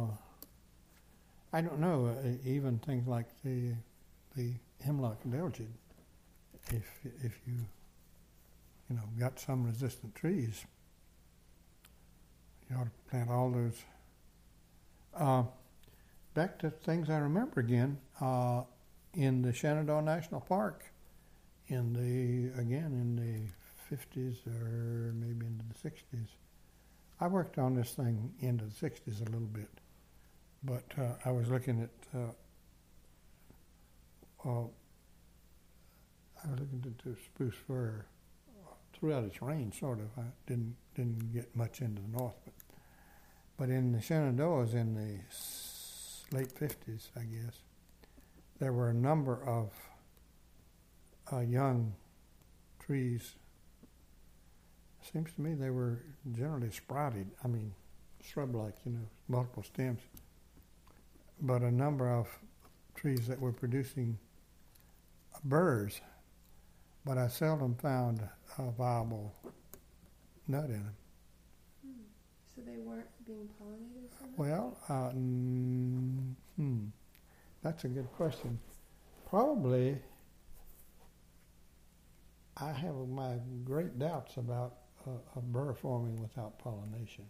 I don't know. Even things like the hemlock delgid, if you got some resistant trees, you ought to plant all those. back to things I remember again. In the Shenandoah National Park, in the 50s or maybe into the 60s. I worked on this thing into the 60s a little bit, but I was looking at spruce fir throughout its range, sort of. I didn't get much into the north, but in the Shenandoahs in the late 50s, I guess, there were a number of young trees. Seems to me they were generally sprouted. I mean, shrub-like, multiple stems. But a number of trees that were producing burrs, but I seldom found a viable nut in them. So they weren't being pollinated? Well, that's a good question. Probably, I have my great doubts about a burr forming without pollination.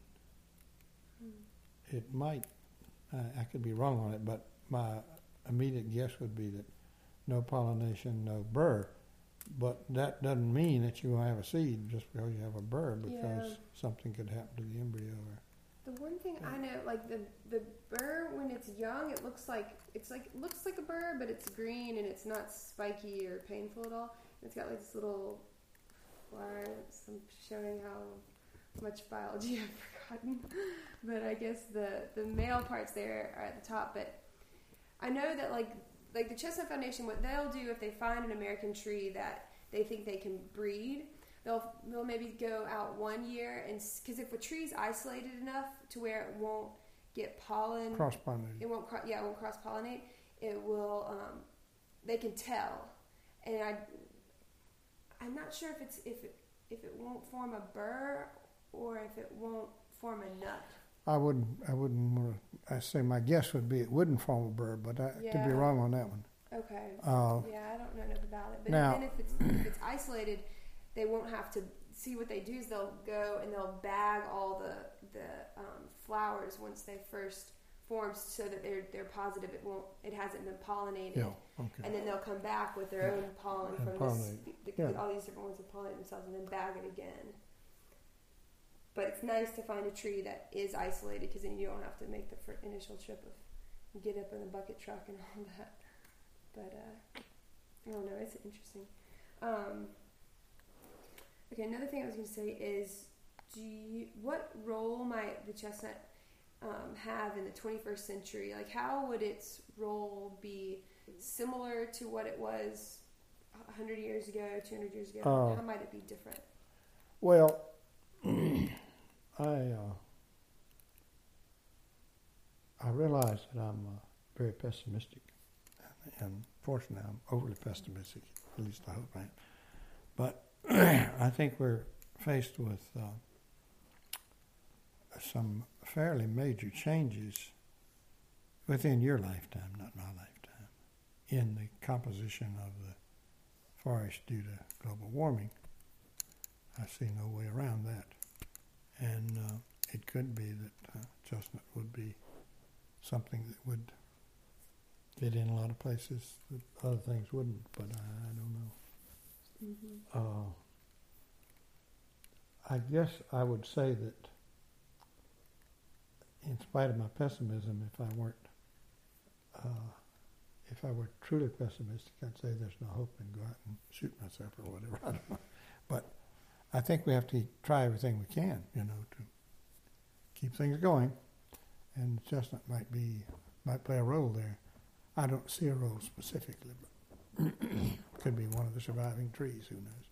It might, I could be wrong on it, but my immediate guess would be that no pollination, no burr. But that doesn't mean that you're going to have a seed just because you have a burr, because something could happen to the embryo. The one thing I know, like the burr when it's young, it looks like a burr, but it's green and it's not spiky or painful at all. It's got like this little flower. I'm showing how much biology I've forgotten, but I guess the male parts there are at the top. But I know that like the Chestnut Foundation, what they'll do if they find an American tree that they think they can breed, they'll maybe go out 1 year, and because if a tree's isolated enough to where it won't get pollen, cross-pollinate, it won't cross-pollinate. It will. They can tell, and I'm not sure if it won't form a burr or if it won't form a nut. I wouldn't want to. I say my guess would be it wouldn't form a burr, but I could be wrong on that one. Okay. I don't know enough about it. But then if it's isolated, they won't have to. See, what they do is they'll go and they'll bag all the flowers once they first form, so that they're positive it hasn't been pollinated. Yeah. Okay. And then they'll come back with their own pollen from all these different ones that pollinate themselves, and then bag it again. But it's nice to find a tree that is isolated, because then you don't have to make the initial trip of get up in the bucket truck and all that. But I don't know, it's interesting. Okay, another thing I was going to say is, what role might the chestnut have in the 21st century? Like, how would its role be similar to what it was 100 years ago, 200 years ago? How might it be different? Well, I realize that I'm very pessimistic, and fortunately I'm overly pessimistic, at least I hope I am. But I think we're faced with some fairly major changes within your lifetime, not my lifetime, in the composition of the forest due to global warming. I see no way around that. And it could be that chestnut would be something that would fit in a lot of places that other things wouldn't, but I don't know. Mm-hmm. I guess I would say that in spite of my pessimism, if I were truly pessimistic, I'd say there's no hope and go out and shoot myself or whatever. I don't know. But I think we have to try everything we can, to keep things going, and chestnut might play a role there. I don't see a role specifically, but could be one of the surviving trees. Who knows?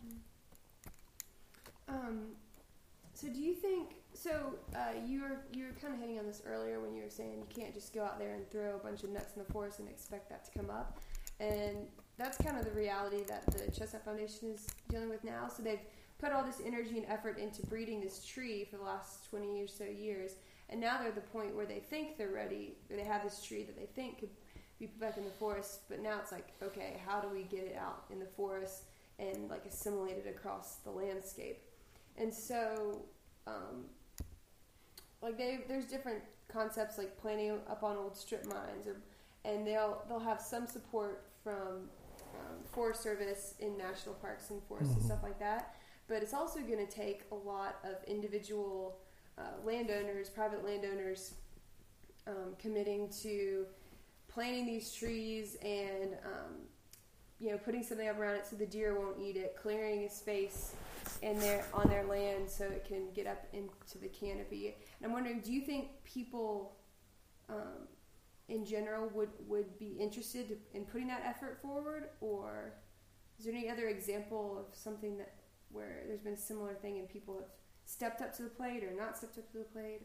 Mm-hmm. So do you think? So you were kind of hitting on this earlier when you were saying you can't just go out there and throw a bunch of nuts in the forest and expect that to come up, and that's kind of the reality that the Chestnut Foundation is dealing with now. So they've put all this energy and effort into breeding this tree for the last 20 or so years, and now they're at the point where they think they're ready, or they have this tree that they think could be put back in the forest, but now it's like, okay, how do we get it out in the forest and like assimilate it across the landscape? And so, there's different concepts like planting up on old strip mines, and they'll have some support from Forest Service in national parks and forests and stuff like that. But it's also going to take a lot of individual landowners, private landowners, committing to planting these trees and putting something up around it so the deer won't eat it, clearing a space on their land so it can get up into the canopy. And I'm wondering, do you think people in general would be interested in putting that effort forward, or is there any other example of something where there's been a similar thing and people have stepped up to the plate or not stepped up to the plate?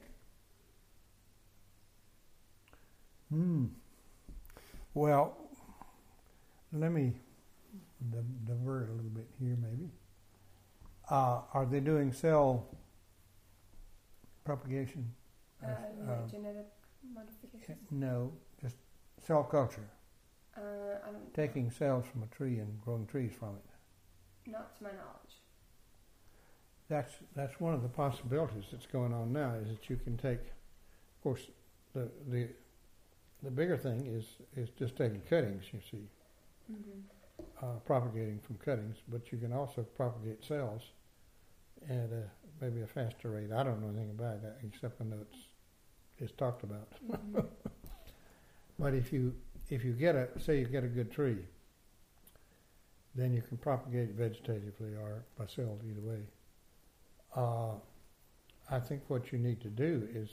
Well, let me divert a little bit here, maybe. Are they doing cell propagation? Genetic modification? No, just cell culture. I don't Taking cells from a tree and growing trees from it. Not to my knowledge. That's one of the possibilities that's going on now, is that you can take, of course, the bigger thing is just taking cuttings, you see, propagating from cuttings, but you can also propagate cells at maybe a faster rate. I don't know anything about that except I know it's talked about. But if you get a good tree, then you can propagate it vegetatively or by cells, either way. I think what you need to do is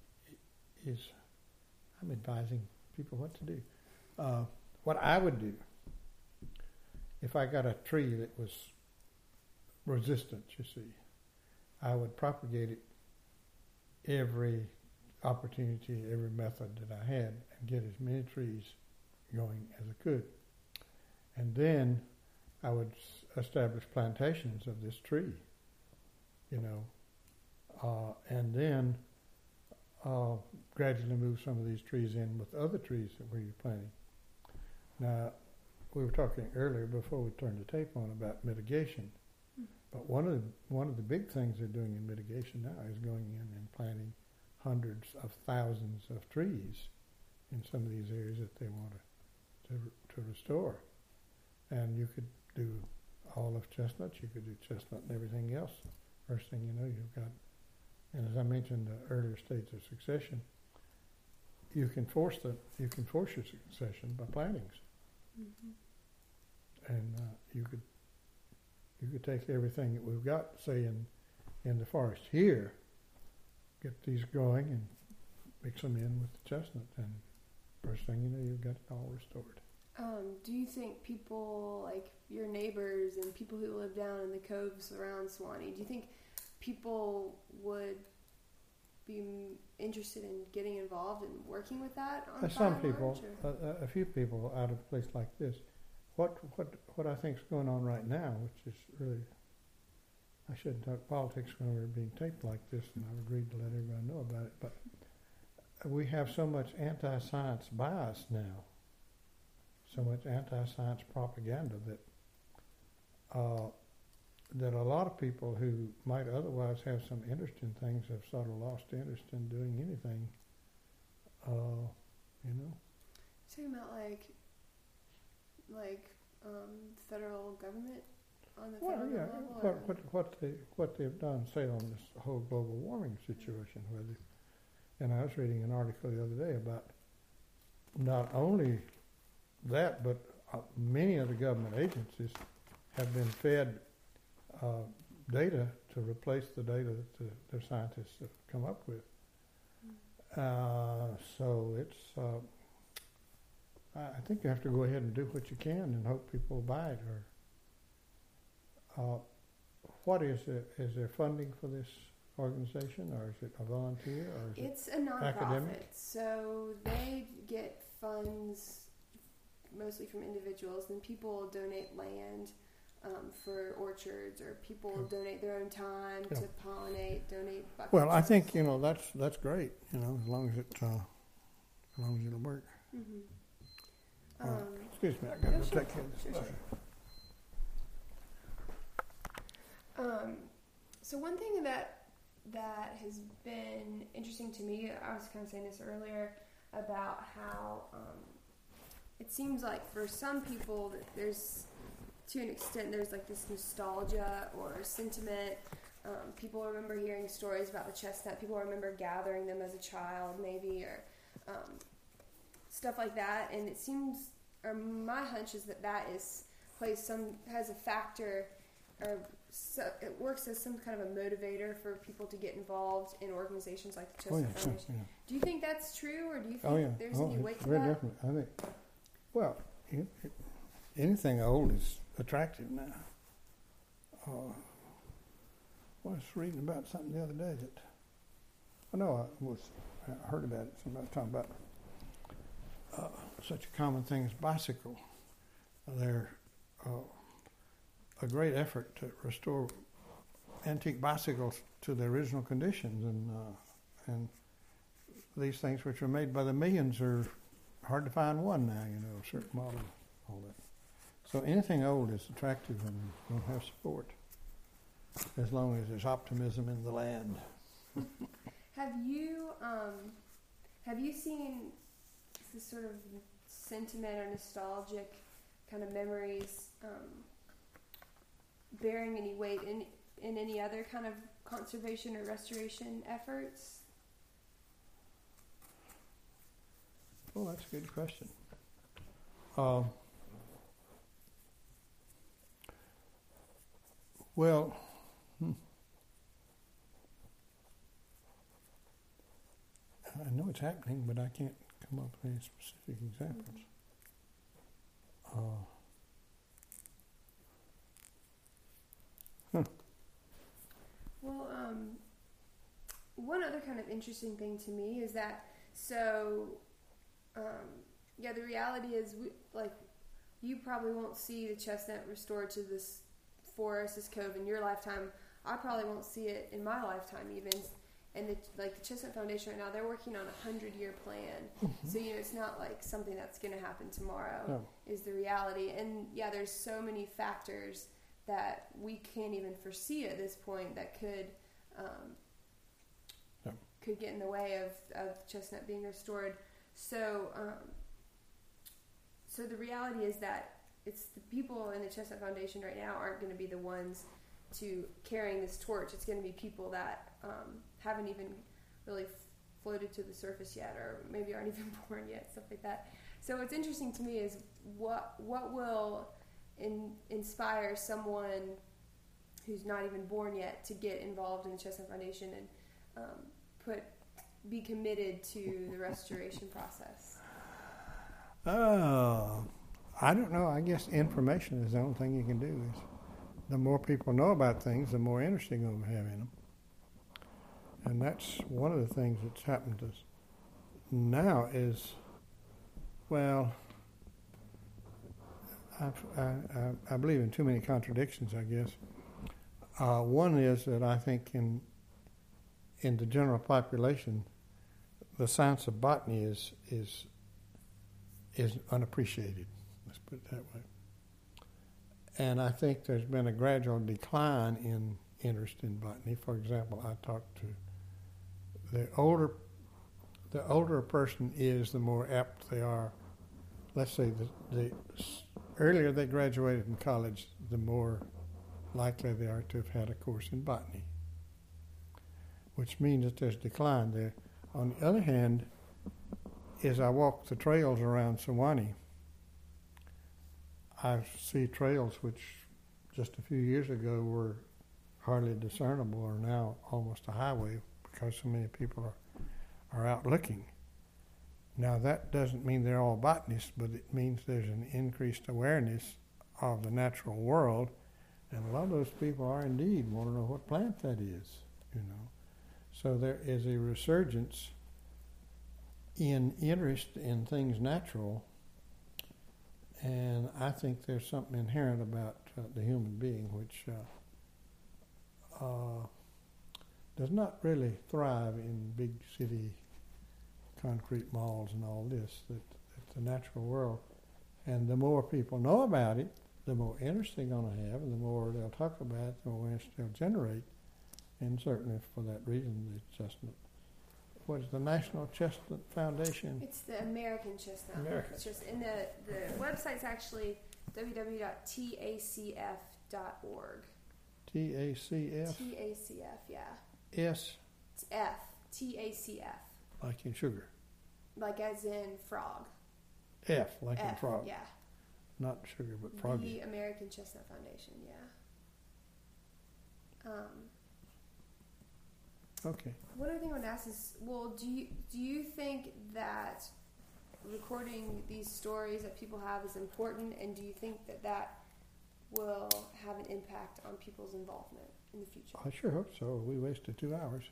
I'm advising people what to do. What I would do if I got a tree that was resistant, you see, I would propagate it every opportunity, every method that I had, and get as many trees going as I could. And then I would establish plantations of this tree, and then gradually move some of these trees in with other trees that we're planting. Now, we were talking earlier before we turned the tape on about mitigation, but one of the big things they're doing in mitigation now is going in and planting hundreds of thousands of trees in some of these areas that they want to restore. And you could do olive chestnuts, you could do chestnut and everything else. First thing you know, you've got, and as I mentioned, the earlier stages of succession, you can force your succession by plantings. And you could take everything that we've got, say in the forest here, get these growing and mix them in with the chestnut, and first thing you know, you've got it all restored. Do you think people, like your neighbors and people who live down in the coves around Suwannee, do you think people would be interested in getting involved and working with that on some people, a few people out of a place like this. What I think is going on right now, which is really, I shouldn't talk politics when we're being taped like this, and I've agreed to let everyone know about it, but we have so much anti-science bias now, so much anti-science propaganda that a lot of people who might otherwise have some interest in things have sort of lost interest in doing anything, Talking about federal government on the federal level? What they've done, say, on this whole global warming situation, and I was reading an article the other day about not only that, but many of the government agencies have been fed data to replace the data that their scientists have come up with. So it's, I think you have to go ahead and do what you can and hope people buy it. Or what is it? Is there funding for this organization, or is it a volunteer, or is it's a nonprofit? Academic? So they get funds mostly from individuals, and people donate land for orchards, or people donate their own time to pollinate, donate buckets. Well, I think that's great. As long as it'll work. Excuse me, I got to take care of this. So one thing that that has been interesting to me, I was kind of saying this earlier, about how it seems like for some people that there's, to an extent, there's like this nostalgia or sentiment. People remember hearing stories about the chestnut. People remember gathering them as a child, maybe, or stuff like that. And it seems, or my hunch is that has a factor, or so it works as some kind of a motivator for people to get involved in organizations like the Chestnut Foundation. Yeah. Do you think that's true, or do you think there's any weight to that? Very definitely. I think, well, anything old is attractive now. I was reading about something the other day that, I heard about it. Somebody was talking about such a common thing as bicycle. They're a great effort to restore antique bicycles to their original conditions, and these things which were made by the millions are hard to find one now, certain model, all that. So anything old is attractive and will have support, as long as there's optimism in the land. Have you seen this sort of sentiment or nostalgic kind of memories bearing any weight in any other kind of conservation or restoration efforts? Well, that's a good question. I know it's happening, but I can't come up with any specific examples. Well, one other kind of interesting thing to me is that, the reality is, you probably won't see the chestnut restored to this forest, this cove in your lifetime. I probably won't see it in my lifetime even. And the Chestnut Foundation right now, they're working on a 100-year plan. Mm-hmm. So, it's not like something that's going to happen tomorrow is the reality. And, there's so many factors that we can't even foresee at this point that could get in the way of chestnut being restored. So, so the reality is that it's the people in the Chestnut Foundation right now aren't going to be the ones to carrying this torch. It's going to be people that haven't even really floated to the surface yet, or maybe aren't even born yet, stuff like that. So what's interesting to me is what will inspire someone who's not even born yet to get involved in the Chestnut Foundation and be committed to the restoration process. I don't know. I guess information is the only thing you can do. Is the more people know about things, the more interest you're going to have in them. And that's one of the things that's happened to us now is, I believe in too many contradictions, I guess. One is that I think in the general population, the science of botany is unappreciated. Let's put it that way. And I think there's been a gradual decline in interest in botany. For example, I talked to the older a person is, the more apt they are. Let's say the earlier they graduated from college, the more likely they are to have had a course in botany, which means that there's decline there. On the other hand, as I walk the trails around Sewanee, I see trails which just a few years ago were hardly discernible are now almost a highway because so many people are out looking. Now that doesn't mean they're all botanists, but it means there's an increased awareness of the natural world, and a lot of those people are indeed want to know what plant that is, So there is a resurgence in interest in things natural, and I think there's something inherent about the human being which does not really thrive in big city concrete malls and all this, that the natural world. And the more people know about it, the more interest they're going to have, and the more they'll talk about it, the more interest they'll generate And certainly for that reason, the chestnut. What is the National Chestnut Foundation? It's the American Chestnut. American. It's just, and the website's actually www.tacf.org. TACF? TACF, yeah. S? It's F. TACF. Like in sugar? Like as in frog. F, like in frog? Yeah. Not sugar, but froggy. The American Chestnut Foundation, yeah. Okay. One other thing I want to ask is, well, do you think that recording these stories that people have is important, and do you think that will have an impact on people's involvement in the future? I sure hope so. We wasted 2 hours.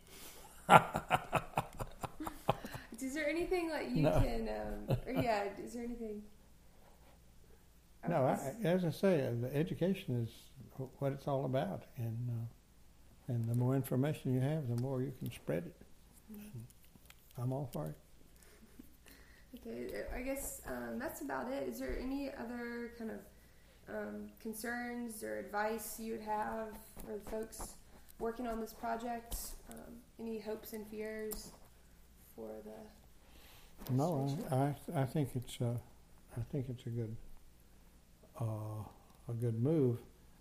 Is there anything like you can, is there anything? No, as I say, the education is what it's all about, and the more information you have, the more you can spread it. Mm-hmm. I'm all for it. Okay, I guess that's about it. Is there any other kind of concerns or advice you would have for the folks working on this project? Any hopes and fears for the? No, I think it's a good move.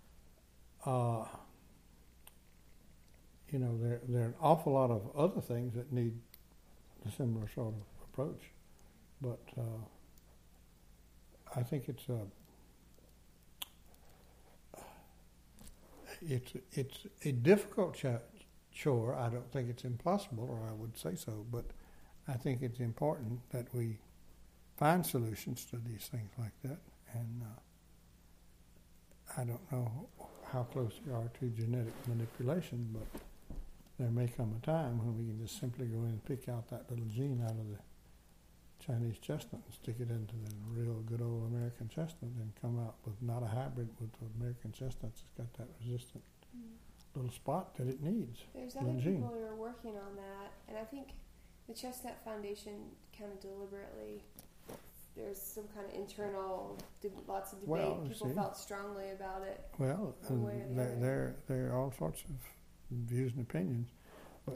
There are an awful lot of other things that need a similar sort of approach, but I think it's a difficult chore. I don't think it's impossible, or I would say so, but I think it's important that we find solutions to these things like that, and I don't know how close we are to genetic manipulation, but there may come a time when we can just simply go in and pick out that little gene out of the Chinese chestnut and stick it into the real good old American chestnut and come out with not a hybrid with the American chestnut that's got that resistant little spot that it needs. There's other people who are working on that, and I think the Chestnut Foundation kind of deliberately, there's some kind of internal, lots of debate. People felt strongly about it. Well, there are all sorts of views and opinions, but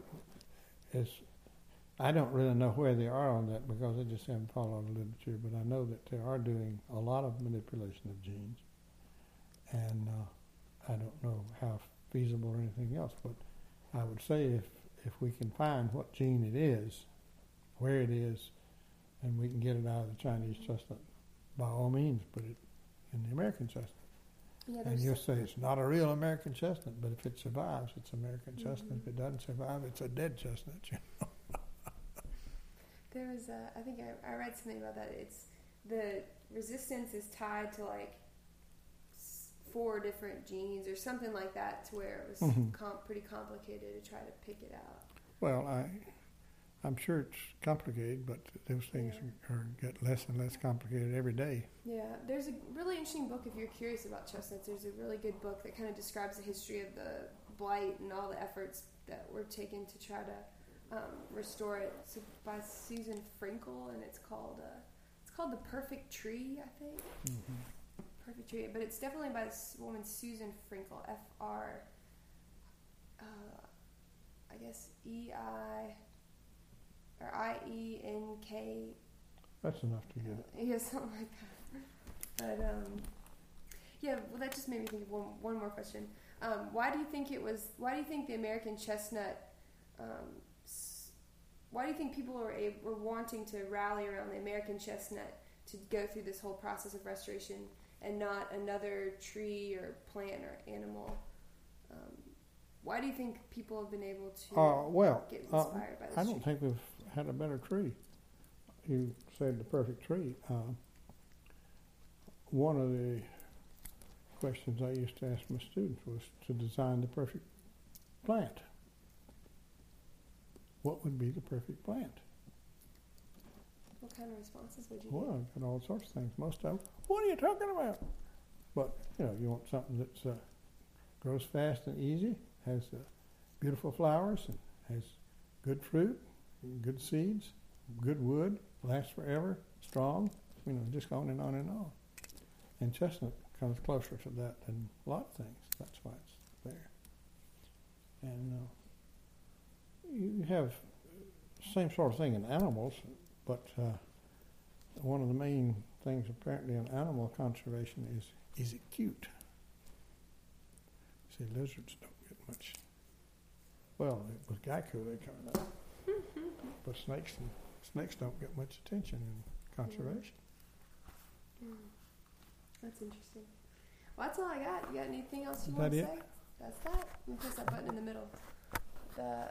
I don't really know where they are on that because I just haven't followed the literature, but I know that they are doing a lot of manipulation of genes, and I don't know how feasible or anything else, but I would say if we can find what gene it is, where it is, and we can get it out of the Chinese chestnut, by all means put it in the American chestnut. Yeah, and you'll say it's not a real American chestnut, but if it survives, it's American chestnut. If it doesn't survive, it's a dead chestnut. There was I think I read something about that. It's the resistance is tied to like 4 different genes or something like that, to where it was pretty complicated to try to pick it out. Well, I'm sure it's complicated, but those things get less and less complicated every day. Yeah, there's a really interesting book if you're curious about chestnuts. There's a really good book that kind of describes the history of the blight and all the efforts that were taken to try to restore it. It's by Susan Frinkle, and it's called The Perfect Tree, I think. Mm-hmm. Perfect Tree, but it's definitely by this woman Susan Frinkle, F-R, I guess E-I... or I-E-N-K. That's enough to get it. Yeah, something like that. But well, that just made me think of one more question. Why do you think the American chestnut? Why do you think people were wanting to rally around the American chestnut to go through this whole process of restoration and not another tree or plant or animal? Why do you think people have been able to get inspired by this? I don't think we've had a better tree. You said the perfect tree. One of the questions I used to ask my students was to design the perfect plant. What would be the perfect plant? What kind of responses would you get? Well, I've got all sorts of things. Most of them, what are you talking about? But, you want something that grows fast and easy, has beautiful flowers, and has good fruit, good seeds, good wood, lasts forever, strong, just on and on and on. And chestnut comes closer to that than a lot of things. That's why it's there. And have same sort of thing in animals, but one of the main things apparently in animal conservation is it cute? See, lizards don't get much. Well, with Geico they kind of, but snakes don't get much attention in conservation. That's interesting. Well, that's all I got. You got anything else you want to say? That's that. You press that button in the middle. The